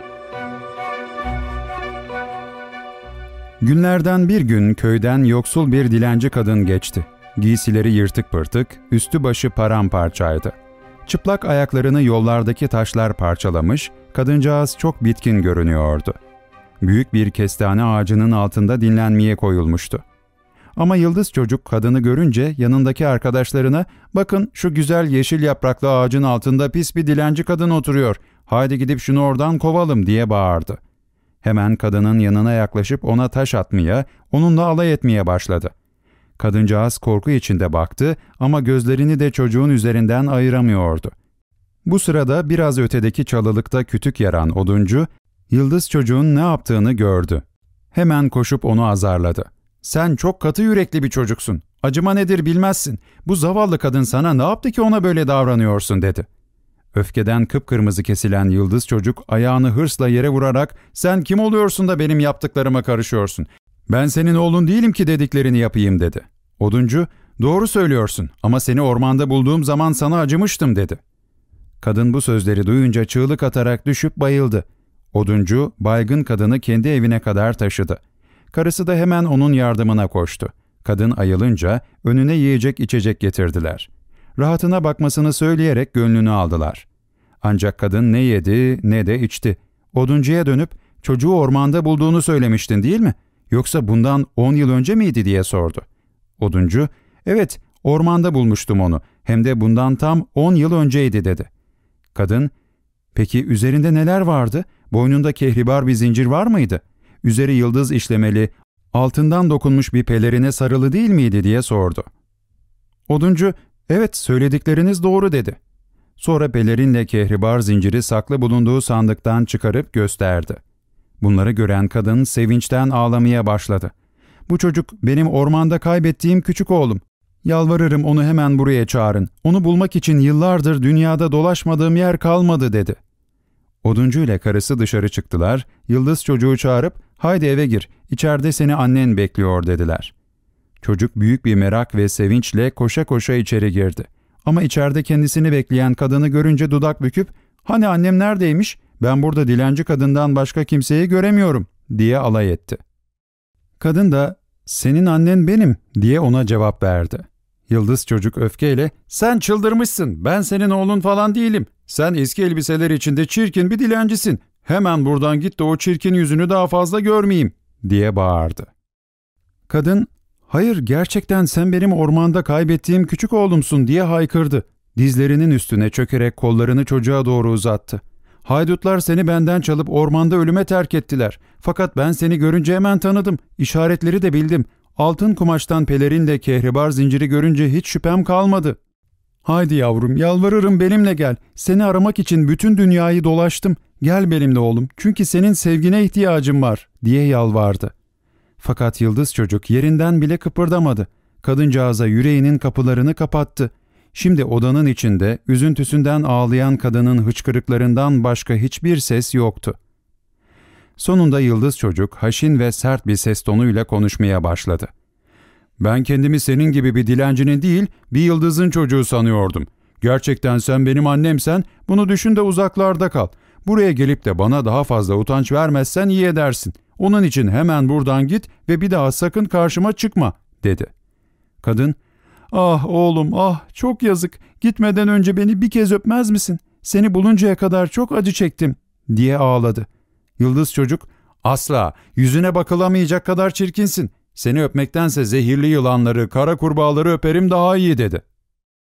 Günlerden bir gün köyden yoksul bir dilenci kadın geçti. Giysileri yırtık pırtık, üstü başı paramparçaydı. Çıplak ayaklarını yollardaki taşlar parçalamış, kadıncağız çok bitkin görünüyordu. Büyük bir kestane ağacının altında dinlenmeye koyulmuştu. Ama yıldız çocuk kadını görünce yanındaki arkadaşlarına "Bakın şu güzel yeşil yapraklı ağacın altında pis bir dilenci kadın oturuyor. Haydi gidip şunu oradan kovalım." diye bağırdı. Hemen kadının yanına yaklaşıp ona taş atmaya, onunla alay etmeye başladı. Kadıncağız korku içinde baktı ama gözlerini de çocuğun üzerinden ayıramıyordu. Bu sırada biraz ötedeki çalılıkta kütük yaran oduncu, yıldız çocuğun ne yaptığını gördü. Hemen koşup onu azarladı. "Sen çok katı yürekli bir çocuksun. Acıma nedir bilmezsin. Bu zavallı kadın sana ne yaptı ki ona böyle davranıyorsun?" dedi. Öfkeden kıpkırmızı kesilen yıldız çocuk ayağını hırsla yere vurarak "Sen kim oluyorsun da benim yaptıklarıma karışıyorsun? Ben senin oğlun değilim ki dediklerini yapayım." dedi. Oduncu "Doğru söylüyorsun ama seni ormanda bulduğum zaman sana acımıştım." dedi. Kadın bu sözleri duyunca çığlık atarak düşüp bayıldı. Oduncu baygın kadını kendi evine kadar taşıdı. Karısı da hemen onun yardımına koştu. Kadın ayılınca önüne yiyecek içecek getirdiler. Rahatına bakmasını söyleyerek gönlünü aldılar. Ancak kadın ne yedi ne de içti. Oduncuya dönüp "Çocuğu ormanda bulduğunu söylemiştin değil mi? Yoksa bundan 10 yıl önce miydi?" diye sordu. Oduncu "Evet, ormanda bulmuştum onu. Hem de bundan tam 10 yıl önceydi." dedi. Kadın "Peki üzerinde neler vardı? Boynunda kehribar bir zincir var mıydı? Üzeri yıldız işlemeli, altından dokunmuş bir pelerine sarılı değil miydi?" diye sordu. Oduncu "Evet, söyledikleriniz doğru." dedi. Sonra pelerinle kehribar zinciri saklı bulunduğu sandıktan çıkarıp gösterdi. Bunları gören kadın sevinçten ağlamaya başladı. "Bu çocuk benim ormanda kaybettiğim küçük oğlum. Yalvarırım onu hemen buraya çağırın. Onu bulmak için yıllardır dünyada dolaşmadığım yer kalmadı." dedi. Oduncu ile karısı dışarı çıktılar, yıldız çocuğu çağırıp "Haydi eve gir, içeride seni annen bekliyor." dediler. Çocuk büyük bir merak ve sevinçle koşa koşa içeri girdi. Ama içeride kendisini bekleyen kadını görünce dudak büküp "Hani annem neredeymiş? Ben burada dilenci kadından başka kimseyi göremiyorum." diye alay etti. Kadın da "Senin annen benim." diye ona cevap verdi. Yıldız çocuk öfkeyle "Sen çıldırmışsın, ben senin oğlun falan değilim. Sen eski elbiseler içinde çirkin bir dilencisin. Hemen buradan git de o çirkin yüzünü daha fazla görmeyeyim." diye bağırdı. Kadın "Hayır, gerçekten sen benim ormanda kaybettiğim küçük oğlumsun." diye haykırdı. Dizlerinin üstüne çökerek kollarını çocuğa doğru uzattı. "Haydutlar seni benden çalıp ormanda ölüme terk ettiler. Fakat ben seni görünce hemen tanıdım. İşaretleri de bildim. Altın kumaştan pelerinle kehribar zinciri görünce hiç şüphem kalmadı. Haydi yavrum, yalvarırım benimle gel. Seni aramak için bütün dünyayı dolaştım. Gel benimle oğlum, çünkü senin sevgine ihtiyacım var." diye yalvardı. Fakat yıldız çocuk yerinden bile kıpırdamadı. Kadıncağıza yüreğinin kapılarını kapattı. Şimdi odanın içinde üzüntüsünden ağlayan kadının hıçkırıklarından başka hiçbir ses yoktu. Sonunda yıldız çocuk haşin ve sert bir ses tonuyla konuşmaya başladı. "Ben kendimi senin gibi bir dilencinin değil, bir yıldızın çocuğu sanıyordum. Gerçekten sen benim annemsen bunu düşün de uzaklarda kal. Buraya gelip de bana daha fazla utanç vermezsen iyi edersin. Onun için hemen buradan git ve bir daha sakın karşıma çıkma." dedi. Kadın "Ah oğlum, ah, çok yazık. Gitmeden önce beni bir kez öpmez misin? Seni buluncaya kadar çok acı çektim." diye ağladı. Yıldız çocuk "Asla, yüzüne bakılamayacak kadar çirkinsin. Seni öpmektense zehirli yılanları, kara kurbağaları öperim daha iyi." dedi.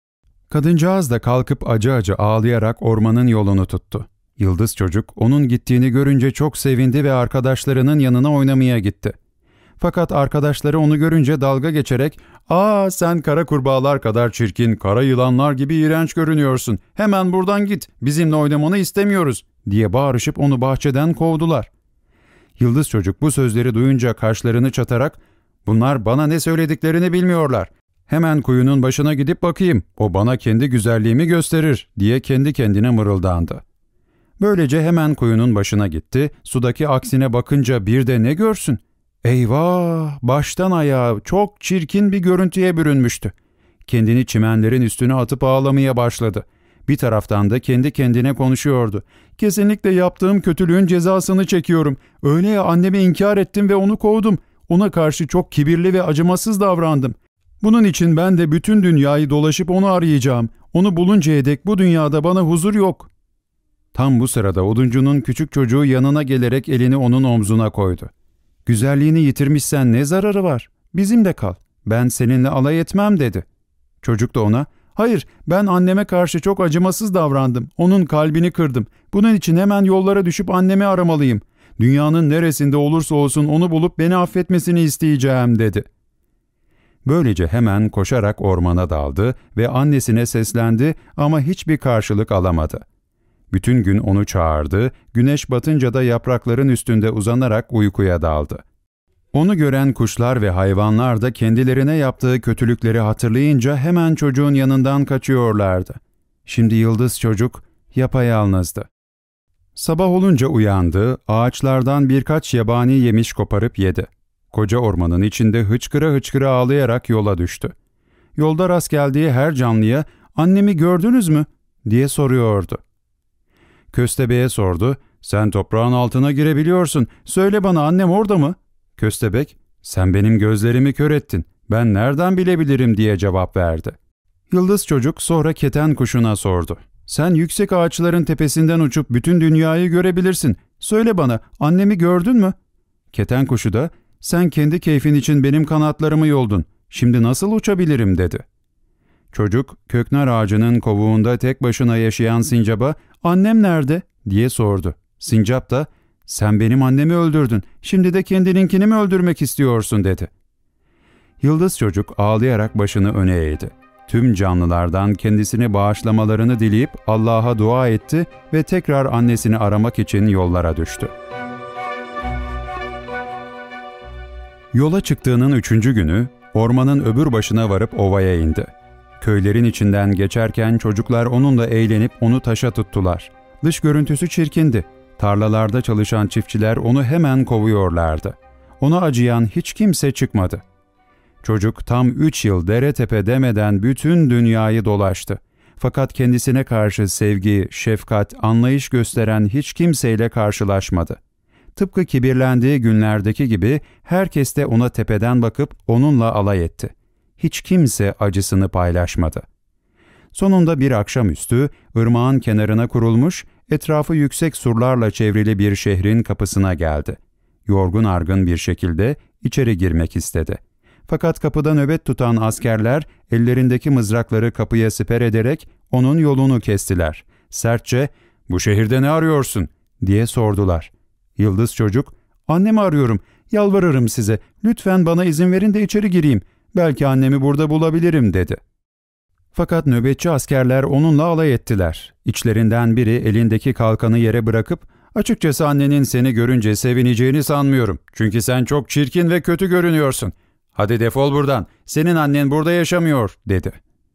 Kadıncağız da kalkıp acı acı ağlayarak ormanın yolunu tuttu. Yıldız çocuk onun gittiğini görünce çok sevindi ve arkadaşlarının yanına oynamaya gitti. Fakat arkadaşları onu görünce dalga geçerek ''Aa, sen kara kurbağalar kadar çirkin, kara yılanlar gibi iğrenç görünüyorsun. Hemen buradan git, bizimle oynamanı istemiyoruz.'' diye bağırışıp onu bahçeden kovdular. Yıldız çocuk bu sözleri duyunca kaşlarını çatarak ''Bunlar bana ne söylediklerini bilmiyorlar. Hemen kuyunun başına gidip bakayım, o bana kendi güzelliğimi gösterir.'' diye kendi kendine mırıldandı. Böylece hemen kuyunun başına gitti, sudaki aksine bakınca bir de ne görsün? Eyvah! Baştan ayağa çok çirkin bir görüntüye bürünmüştü. Kendini çimenlerin üstüne atıp ağlamaya başladı. Bir taraftan da kendi kendine konuşuyordu. ''Kesinlikle yaptığım kötülüğün cezasını çekiyorum. Öyle ya, annemi inkar ettim ve onu kovdum. Ona karşı çok kibirli ve acımasız davrandım. Bunun için ben de bütün dünyayı dolaşıp onu arayacağım. Onu buluncaya dek bu dünyada bana huzur yok.'' Tam bu sırada oduncunun küçük çocuğu yanına gelerek elini onun omzuna koydu. ''Güzelliğini yitirmişsen ne zararı var? Bizimle kal. Ben seninle alay etmem.'' dedi. Çocuk da ona ''Hayır, ben anneme karşı çok acımasız davrandım. Onun kalbini kırdım. Bunun için hemen yollara düşüp annemi aramalıyım. Dünyanın neresinde olursa olsun onu bulup beni affetmesini isteyeceğim.'' dedi. Böylece hemen koşarak ormana daldı ve annesine seslendi ama hiçbir karşılık alamadı. Bütün gün onu çağırdı, güneş batınca da yaprakların üstünde uzanarak uykuya daldı. Onu gören kuşlar ve hayvanlar da kendilerine yaptığı kötülükleri hatırlayınca hemen çocuğun yanından kaçıyorlardı. Şimdi yıldız çocuk yapayalnızdı. Sabah olunca uyandı, ağaçlardan birkaç yabani yemiş koparıp yedi. Koca ormanın içinde hıçkıra hıçkıra ağlayarak yola düştü. Yolda rast geldiği her canlıya ''Annemi gördünüz mü?'' diye soruyordu. Köstebeğe sordu. ''Sen toprağın altına girebiliyorsun. Söyle bana, annem orada mı?'' Köstebek, ''Sen benim gözlerimi kör ettin. Ben nereden bilebilirim?'' diye cevap verdi. Yıldız çocuk sonra keten kuşuna sordu. ''Sen yüksek ağaçların tepesinden uçup bütün dünyayı görebilirsin. Söyle bana, annemi gördün mü?'' Keten kuşu da ''Sen kendi keyfin için benim kanatlarımı yoldun. Şimdi nasıl uçabilirim?'' dedi. Çocuk, köknar ağacının kovuğunda tek başına yaşayan sincaba ''Annem nerede?'' diye sordu. Sincap da ''Sen benim annemi öldürdün, şimdi de kendininkini mi öldürmek istiyorsun?'' dedi. Yıldız çocuk ağlayarak başını öne eğdi. Tüm canlılardan kendisini bağışlamalarını dileyip Allah'a dua etti ve tekrar annesini aramak için yollara düştü. Yola çıktığının 3. günü ormanın öbür başına varıp ovaya indi. Köylerin içinden geçerken çocuklar onunla eğlenip onu taşa tuttular. Dış görüntüsü çirkindi. Tarlalarda çalışan çiftçiler onu hemen kovuyorlardı. Ona acıyan hiç kimse çıkmadı. Çocuk tam 3 yıl dere tepe demeden bütün dünyayı dolaştı. Fakat kendisine karşı sevgi, şefkat, anlayış gösteren hiç kimseyle karşılaşmadı. Tıpkı kibirlendiği günlerdeki gibi herkes de ona tepeden bakıp onunla alay etti. Hiç kimse acısını paylaşmadı. Sonunda bir akşamüstü ırmağın kenarına kurulmuş, etrafı yüksek surlarla çevrili bir şehrin kapısına geldi. Yorgun argın bir şekilde içeri girmek istedi. Fakat kapıda nöbet tutan askerler ellerindeki mızrakları kapıya siper ederek onun yolunu kestiler. Sertçe ''Bu şehirde ne arıyorsun?'' diye sordular. Yıldız çocuk ''Annemi arıyorum, yalvarırım size, lütfen bana izin verin de içeri gireyim, belki annemi burada bulabilirim.'' dedi. Fakat nöbetçi askerler onunla alay ettiler. İçlerinden biri elindeki kalkanı yere bırakıp ''Açıkçası annenin seni görünce sevineceğini sanmıyorum. Çünkü sen çok çirkin ve kötü görünüyorsun. Hadi defol buradan, senin annen burada yaşamıyor.'' dedi.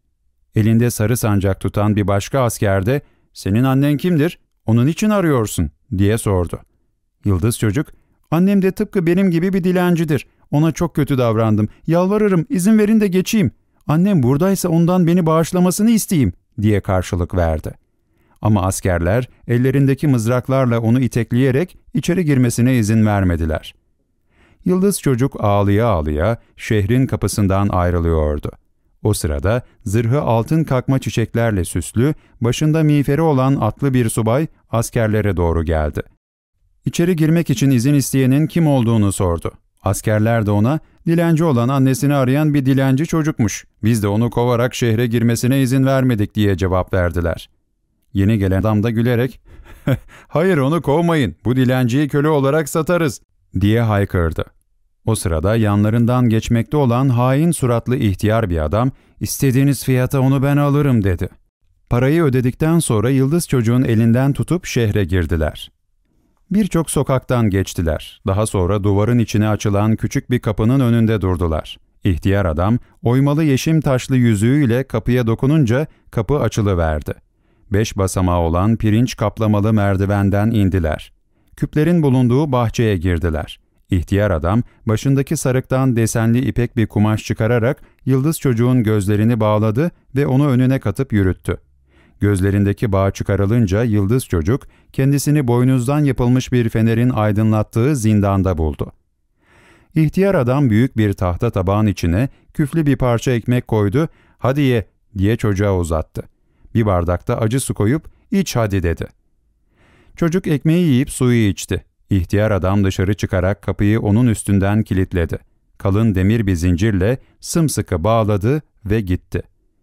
Elinde sarı sancak tutan bir başka asker de ''Senin annen kimdir? Onun için arıyorsun?'' diye sordu. Yıldız çocuk ''Annem de tıpkı benim gibi bir dilencidir. Ona çok kötü davrandım. Yalvarırım, izin verin de geçeyim. Annem buradaysa ondan beni bağışlamasını isteyeyim.'' diye karşılık verdi. Ama askerler ellerindeki mızraklarla onu itekleyerek içeri girmesine izin vermediler. Yıldız çocuk ağlıya ağlıya şehrin kapısından ayrılıyordu. O sırada zırhı altın kakma çiçeklerle süslü, başında miğferi olan atlı bir subay askerlere doğru geldi. İçeri girmek için izin isteyenin kim olduğunu sordu. Askerler de ona, dilenci olan annesini arayan bir dilenci çocukmuş. Biz de onu kovarak şehre girmesine izin vermedik diye cevap verdiler. Yeni gelen adam da gülerek, hayır onu kovmayın, bu dilenciyi köle olarak satarız diye haykırdı. O sırada yanlarından geçmekte olan hain suratlı ihtiyar bir adam, istediğiniz fiyata onu ben alırım dedi. Parayı ödedikten sonra yıldız çocuğun elinden tutup şehre girdiler. Birçok sokaktan geçtiler. Daha sonra duvarın içine açılan küçük bir kapının önünde durdular. İhtiyar adam oymalı yeşim taşlı yüzüğüyle kapıya dokununca kapı açılıverdi. 5 basamağı olan pirinç kaplamalı merdivenden indiler. Küplerin bulunduğu bahçeye girdiler. İhtiyar adam başındaki sarıktan desenli ipek bir kumaş çıkararak yıldız çocuğun gözlerini bağladı ve onu önüne katıp yürüttü. Gözlerindeki bağ çıkarılınca yıldız çocuk kendisini boynuzdan yapılmış bir fenerin aydınlattığı zindanda buldu. İhtiyar adam büyük bir tahta tabağın içine küflü bir parça ekmek koydu, "Hadi ye," diye çocuğa uzattı. Bir bardakta acı su koyup "İç hadi," dedi. Çocuk ekmeği yiyip suyu içti. İhtiyar adam dışarı çıkarak kapıyı onun üstünden kilitledi. Kalın demir bir zincirle sımsıkı bağladı ve gitti.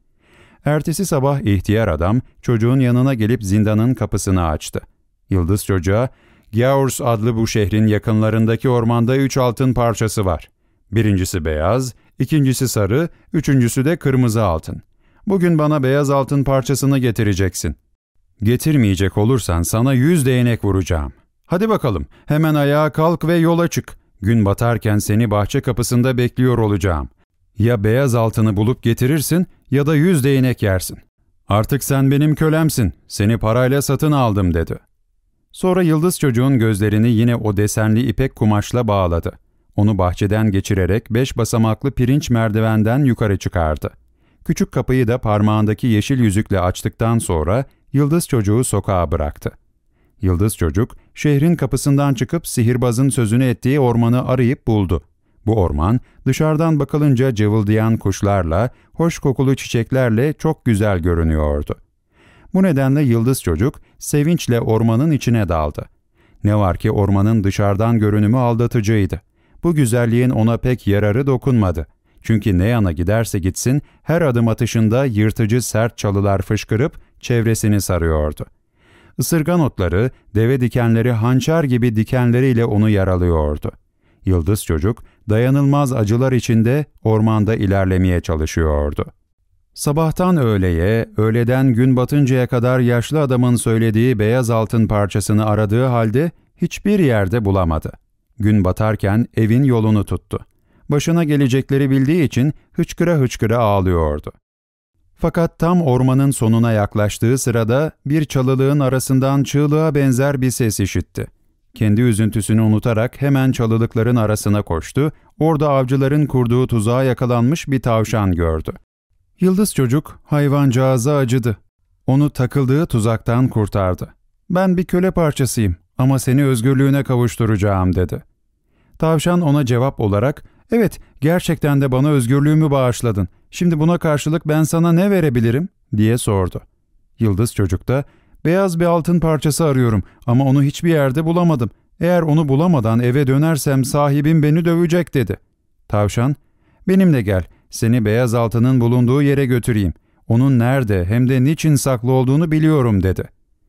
Ertesi sabah ihtiyar adam çocuğun yanına gelip zindanın kapısını açtı. Yıldız çocuğa, "Gyaurs adlı bu şehrin yakınlarındaki ormanda 3 altın parçası var. Birincisi beyaz, ikincisi sarı, üçüncüsü de kırmızı altın. Bugün bana beyaz altın parçasını getireceksin. Getirmeyecek olursan sana 100 değnek vuracağım. Hadi bakalım, hemen ayağa kalk ve yola çık. Gün batarken seni bahçe kapısında bekliyor olacağım. Ya beyaz altını bulup getirirsin ya da 100 değnek yersin. Artık sen benim kölemsin, seni parayla satın aldım," dedi. Sonra yıldız çocuğun gözlerini yine o desenli ipek kumaşla bağladı. Onu bahçeden geçirerek 5 basamaklı pirinç merdivenden yukarı çıkardı. Küçük kapıyı da parmağındaki yeşil yüzükle açtıktan sonra yıldız çocuğu sokağa bıraktı. Yıldız çocuk, şehrin kapısından çıkıp sihirbazın sözünü ettiği ormanı arayıp buldu. Bu orman, dışarıdan bakılınca cıvıldayan kuşlarla, hoş kokulu çiçeklerle çok güzel görünüyordu. Bu nedenle yıldız çocuk, sevinçle ormanın içine daldı. Ne var ki ormanın dışarıdan görünümü aldatıcıydı. Bu güzelliğin ona pek yararı dokunmadı. Çünkü ne yana giderse gitsin, her adım atışında yırtıcı sert çalılar fışkırıp çevresini sarıyordu. Isırgan otları, deve dikenleri hançer gibi dikenleriyle onu yaralıyordu. Yıldız çocuk, dayanılmaz acılar içinde ormanda ilerlemeye çalışıyordu. Sabahtan öğleye, öğleden gün batıncaya kadar yaşlı adamın söylediği beyaz altın parçasını aradığı halde hiçbir yerde bulamadı. Gün batarken evin yolunu tuttu. Başına gelecekleri bildiği için hıçkıra hıçkıra ağlıyordu. Fakat tam ormanın sonuna yaklaştığı sırada bir çalılığın arasından çığlığa benzer bir ses işitti. Kendi üzüntüsünü unutarak hemen çalılıkların arasına koştu, orada avcıların kurduğu tuzağa yakalanmış bir tavşan gördü. Yıldız çocuk hayvancağıza acıdı. Onu takıldığı tuzaktan kurtardı. "Ben bir köle parçasıyım ama seni özgürlüğüne kavuşturacağım," dedi. Tavşan ona cevap olarak, "Evet, gerçekten de bana özgürlüğümü bağışladın. Şimdi buna karşılık ben sana ne verebilirim?" diye sordu. Yıldız çocuk da, "Beyaz bir altın parçası arıyorum ama onu hiçbir yerde bulamadım. Eğer onu bulamadan eve dönersem sahibim beni dövecek," dedi. Tavşan, "Benimle gel, seni beyaz altının bulunduğu yere götüreyim. Onun nerede hem de niçin saklı olduğunu biliyorum," dedi.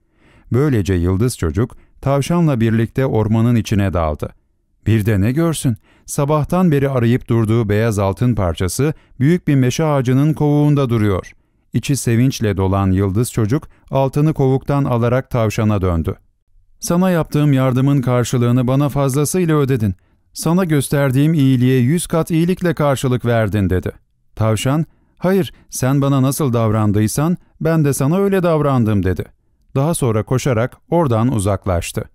Böylece yıldız çocuk tavşanla birlikte ormanın içine daldı. Bir de ne görsün? Sabahtan beri arayıp durduğu beyaz altın parçası büyük bir meşe ağacının kovuğunda duruyor. İçi sevinçle dolan yıldız çocuk altını kovuktan alarak tavşana döndü. "Sana yaptığım yardımın karşılığını bana fazlasıyla ödedin. Sana gösterdiğim iyiliğe 100 kat iyilikle karşılık verdin," dedi. Tavşan, "Hayır, sen bana nasıl davrandıysan ben de sana öyle davrandım," dedi. Daha sonra koşarak oradan uzaklaştı.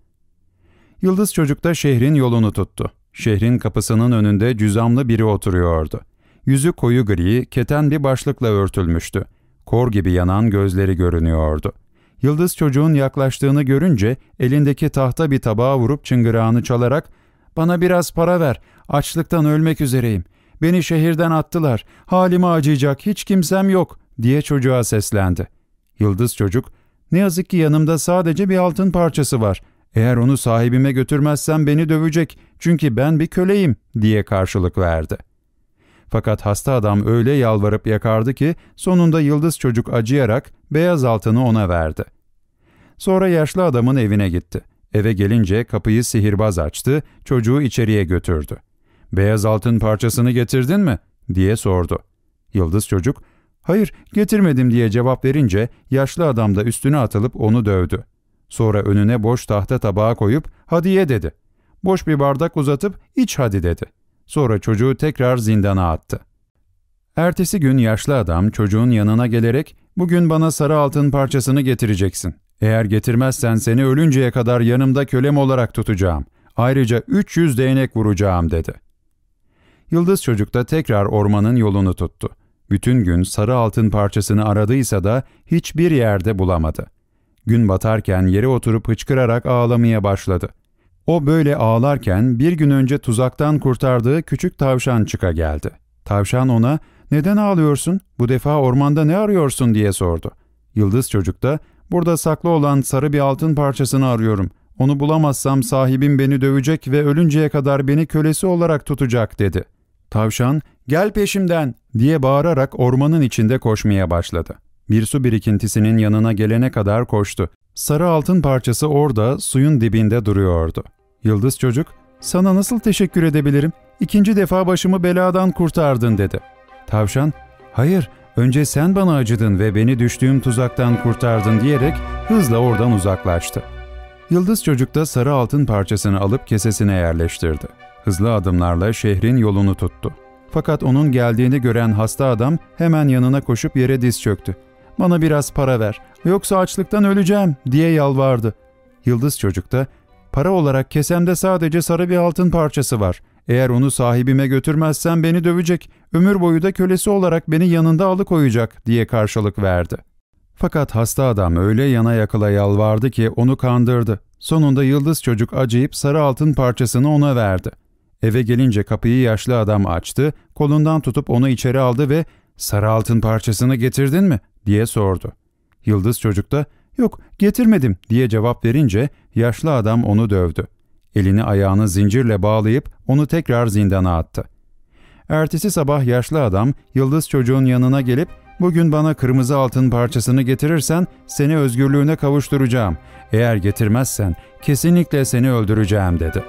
Yıldız çocuk da şehrin yolunu tuttu. Şehrin kapısının önünde cüzamlı biri oturuyordu. Yüzü koyu gri, keten bir başlıkla örtülmüştü. Kor gibi yanan gözleri görünüyordu. Yıldız çocuğun yaklaştığını görünce elindeki tahta bir tabağa vurup çıngırağını çalarak "Bana biraz para ver, açlıktan ölmek üzereyim. Beni şehirden attılar, halime acıyacak hiç kimsem yok," diye çocuğa seslendi. Yıldız çocuk, "Ne yazık ki yanımda sadece bir altın parçası var. Eğer onu sahibime götürmezsem beni dövecek, çünkü ben bir köleyim diye karşılık verdi. Fakat hasta adam öyle yalvarıp yakardı ki sonunda yıldız çocuk acıyarak beyaz altını ona verdi. Sonra yaşlı adamın evine gitti. Eve gelince kapıyı sihirbaz açtı, çocuğu içeriye götürdü. "Beyaz altın parçasını getirdin mi?" diye sordu. Yıldız çocuk, "Hayır, getirmedim" diye cevap verince yaşlı adam da üstüne atılıp onu dövdü. Sonra önüne boş tahta tabağı koyup "Hadi ye" dedi. Boş bir bardak uzatıp "İç hadi" dedi. Sonra çocuğu tekrar zindana attı. Ertesi gün yaşlı adam çocuğun yanına gelerek "Bugün bana sarı altın parçasını getireceksin. Eğer getirmezsen seni ölünceye kadar yanımda kölem olarak tutacağım. Ayrıca 300 değnek vuracağım" dedi. Yıldız çocuk da tekrar ormanın yolunu tuttu. Bütün gün sarı altın parçasını aradıysa da hiçbir yerde bulamadı. Gün batarken yere oturup hıçkırarak ağlamaya başladı. O böyle ağlarken bir gün önce tuzaktan kurtardığı küçük tavşan çıka geldi. Tavşan ona "Neden ağlıyorsun? Bu defa ormanda ne arıyorsun?" diye sordu. Yıldız çocuk da "Burada saklı olan sarı bir altın parçasını arıyorum. Onu bulamazsam sahibim beni dövecek ve ölünceye kadar beni kölesi olarak tutacak" dedi. Tavşan "Gel peşimden" diye bağırarak ormanın içinde koşmaya başladı. Bir su birikintisinin yanına gelene kadar koştu. Sarı altın parçası orada suyun dibinde duruyordu. Yıldız çocuk "Sana nasıl teşekkür edebilirim? 2. defa başımı beladan kurtardın" dedi. Tavşan "Hayır, önce sen bana acıdın ve beni düştüğüm tuzaktan kurtardın" diyerek hızla oradan uzaklaştı. Yıldız çocuk da sarı altın parçasını alıp kesesine yerleştirdi. Hızlı adımlarla şehrin yolunu tuttu. Fakat onun geldiğini gören hasta adam hemen yanına koşup yere diz çöktü. "Bana biraz para ver, yoksa açlıktan öleceğim" diye yalvardı. Yıldız çocuk da "Para olarak kesemde sadece sarı bir altın parçası var. Eğer onu sahibime götürmezsem beni dövecek, ömür boyu da kölesi olarak beni yanında alıkoyacak" diye karşılık verdi. Fakat hasta adam öyle yana yakıla yalvardı ki onu kandırdı. Sonunda yıldız çocuk acıyıp sarı altın parçasını ona verdi. Eve gelince kapıyı yaşlı adam açtı, kolundan tutup onu içeri aldı ve "Sarı altın parçasını getirdin mi?" diye sordu. Yıldız çocuk da "Yok, getirmedim" diye cevap verince yaşlı adam onu dövdü. Elini ayağını zincirle bağlayıp onu tekrar zindana attı. Ertesi sabah yaşlı adam yıldız çocuğun yanına gelip "Bugün bana kırmızı altın parçasını getirirsen seni özgürlüğüne kavuşturacağım. Eğer getirmezsen kesinlikle seni öldüreceğim" dedi.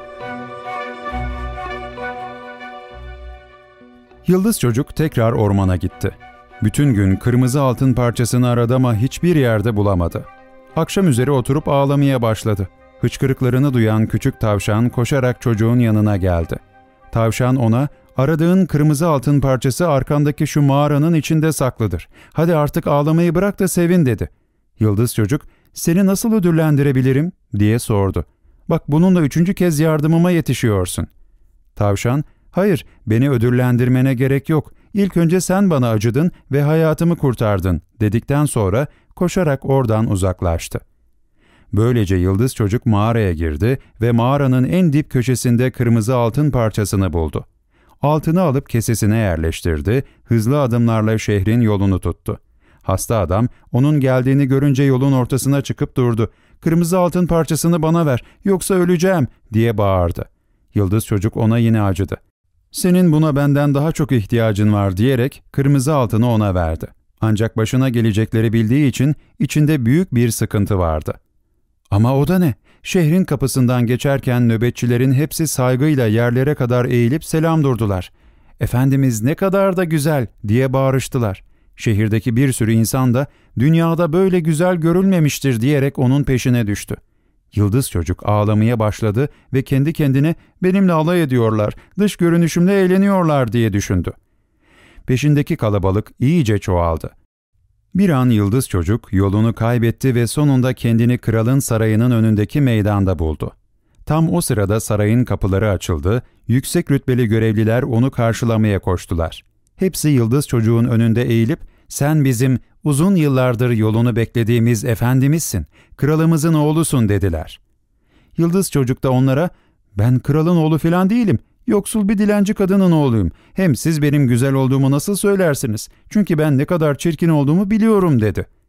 Yıldız çocuk tekrar ormana gitti. Bütün gün kırmızı altın parçasını aradı ama hiçbir yerde bulamadı. Akşam üzeri oturup ağlamaya başladı. Hıçkırıklarını duyan küçük tavşan koşarak çocuğun yanına geldi. Tavşan ona "Aradığın kırmızı altın parçası arkandaki şu mağaranın içinde saklıdır. Hadi artık ağlamayı bırak da sevin" dedi. Yıldız çocuk "Seni nasıl ödüllendirebilirim?" diye sordu. "Bak, bununla 3. kez yardımıma yetişiyorsun." Tavşan "Hayır, beni ödüllendirmene gerek yok. İlk önce sen bana acıdın ve hayatımı kurtardın" dedikten sonra koşarak oradan uzaklaştı. Böylece yıldız çocuk mağaraya girdi ve mağaranın en dip köşesinde kırmızı altın parçasını buldu. Altını alıp kesesine yerleştirdi, hızlı adımlarla şehrin yolunu tuttu. Hasta adam onun geldiğini görünce yolun ortasına çıkıp durdu. "Kırmızı altın parçasını bana ver, yoksa öleceğim" diye bağırdı. Yıldız çocuk ona yine acıdı. "Senin buna benden daha çok ihtiyacın var" diyerek kırmızı altını ona verdi. Ancak başına gelecekleri bildiği için içinde büyük bir sıkıntı vardı. Ama o da ne? Şehrin kapısından geçerken nöbetçilerin hepsi saygıyla yerlere kadar eğilip selam durdular. "Efendimiz ne kadar da güzel" diye bağırıştılar. Şehirdeki bir sürü insan da "Dünyada böyle güzel görülmemiştir" diyerek onun peşine düştü. Yıldız çocuk ağlamaya başladı ve kendi kendine "Benimle alay ediyorlar, dış görünüşümle eğleniyorlar" diye düşündü. Peşindeki kalabalık iyice çoğaldı. Bir an yıldız çocuk yolunu kaybetti ve sonunda kendini kralın sarayının önündeki meydanda buldu. Tam o sırada sarayın kapıları açıldı, yüksek rütbeli görevliler onu karşılamaya koştular. Hepsi yıldız çocuğun önünde eğilip "Sen bizim uzun yıllardır yolunu beklediğimiz efendimizsin, kralımızın oğlusun" dediler. Yıldız çocuk da onlara "Ben kralın oğlu falan değilim, yoksul bir dilenci kadının oğluyum. Hem siz benim güzel olduğumu nasıl söylersiniz? Çünkü ben ne kadar çirkin olduğumu biliyorum" dedi.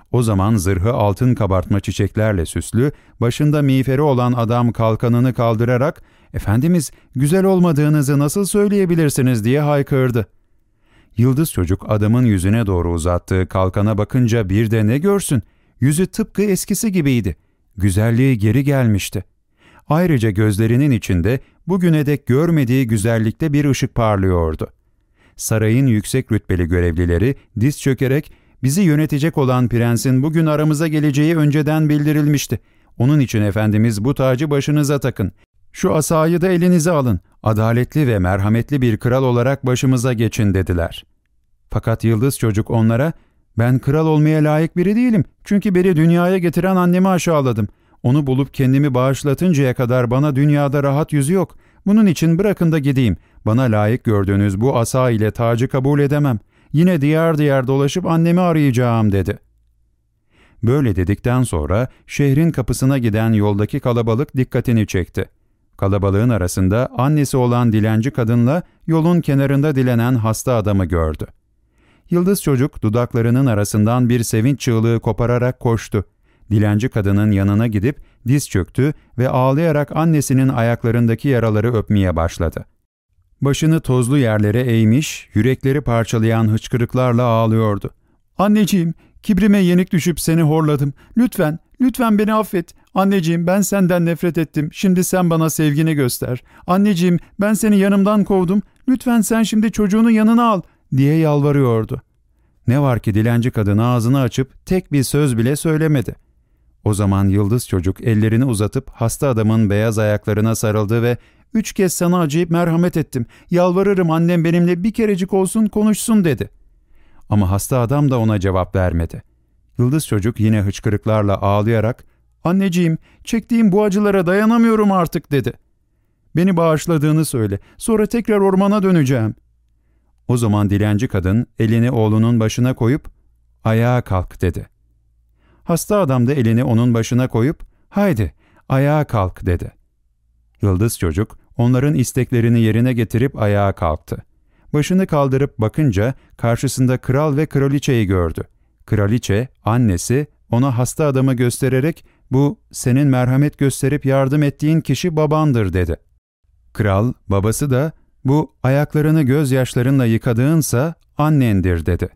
O zaman zırhı altın kabartma çiçeklerle süslü, başında miğferi olan adam kalkanını kaldırarak "Efendimiz, güzel olmadığınızı nasıl söyleyebilirsiniz?" diye haykırdı. Yıldız çocuk adamın yüzüne doğru uzattığı kalkana bakınca bir de ne görsün? Yüzü tıpkı eskisi gibiydi. Güzelliği geri gelmişti. Ayrıca gözlerinin içinde bugüne dek görmediği güzellikte bir ışık parlıyordu. Sarayın yüksek rütbeli görevlileri diz çökerek "Bizi yönetecek olan prensin bugün aramıza geleceği önceden bildirilmişti. Onun için Efendimiz bu tacı başınıza takın. Şu asayı da elinize alın. Adaletli ve merhametli bir kral olarak başımıza geçin" dediler. Fakat Yıldız çocuk onlara "Ben kral olmaya layık biri değilim. Çünkü beni dünyaya getiren annemi aşağıladım. Onu bulup kendimi bağışlatıncaya kadar bana dünyada rahat yüzü yok. Bunun için bırakın da gideyim. Bana layık gördüğünüz bu asa ile tacı kabul edemem. Yine diyar diyar dolaşıp annemi arayacağım" dedi. Böyle dedikten sonra şehrin kapısına giden yoldaki kalabalık dikkatini çekti. Kalabalığın arasında annesi olan dilenci kadınla yolun kenarında dilenen hasta adamı gördü. Yıldız çocuk dudaklarının arasından bir sevinç çığlığı kopararak koştu. Dilenci kadının yanına gidip diz çöktü ve ağlayarak annesinin ayaklarındaki yaraları öpmeye başladı. Başını tozlu yerlere eğmiş, yürekleri parçalayan hıçkırıklarla ağlıyordu. "Anneciğim, kibrime yenik düşüp seni horladım. Lütfen, lütfen beni affet. Anneciğim, ben senden nefret ettim. Şimdi sen bana sevgini göster. Anneciğim, ben seni yanımdan kovdum. Lütfen sen şimdi çocuğunu yanına al," diye yalvarıyordu. Ne var ki dilenci kadın ağzını açıp tek bir söz bile söylemedi. O zaman Yıldız çocuk ellerini uzatıp hasta adamın beyaz ayaklarına sarıldı ve "3 kez sana acıyıp merhamet ettim. Yalvarırım annem benimle bir kerecik olsun konuşsun," dedi. Ama hasta adam da ona cevap vermedi. Yıldız çocuk yine hıçkırıklarla ağlayarak "Anneciğim, çektiğim bu acılara dayanamıyorum artık," dedi. "Beni bağışladığını söyle. Sonra tekrar ormana döneceğim." O zaman dilenci kadın elini oğlunun başına koyup "Ayağa kalk," dedi. Hasta adam da elini onun başına koyup "Haydi, ayağa kalk," dedi. Yıldız çocuk onların isteklerini yerine getirip ayağa kalktı. Başını kaldırıp bakınca karşısında kral ve kraliçeyi gördü. Kraliçe, annesi ona hasta adamı göstererek "Bu senin merhamet gösterip yardım ettiğin kişi babandır," dedi. Kral, babası da "Bu ayaklarını gözyaşlarınla yıkadığınsa annendir," dedi.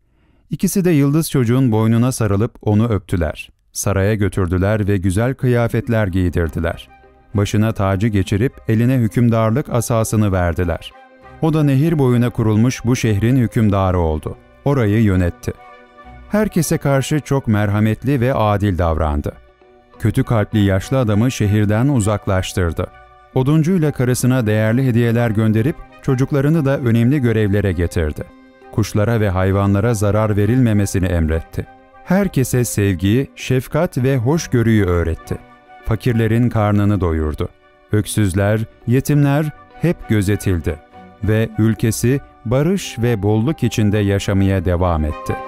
İkisi de Yıldız çocuğun boynuna sarılıp onu öptüler. Saraya götürdüler ve güzel kıyafetler giydirdiler. Başına tacı geçirip eline hükümdarlık asasını verdiler. O da nehir boyuna kurulmuş bu şehrin hükümdarı oldu. Orayı yönetti. Herkese karşı çok merhametli ve adil davrandı. Kötü kalpli yaşlı adamı şehirden uzaklaştırdı. Oduncuyla karısına değerli hediyeler gönderip çocuklarını da önemli görevlere getirdi. Kuşlara ve hayvanlara zarar verilmemesini emretti. Herkese sevgiyi, şefkat ve hoşgörüyü öğretti. Fakirlerin karnını doyurdu. Öksüzler, yetimler hep gözetildi ve ülkesi barış ve bolluk içinde yaşamaya devam etti.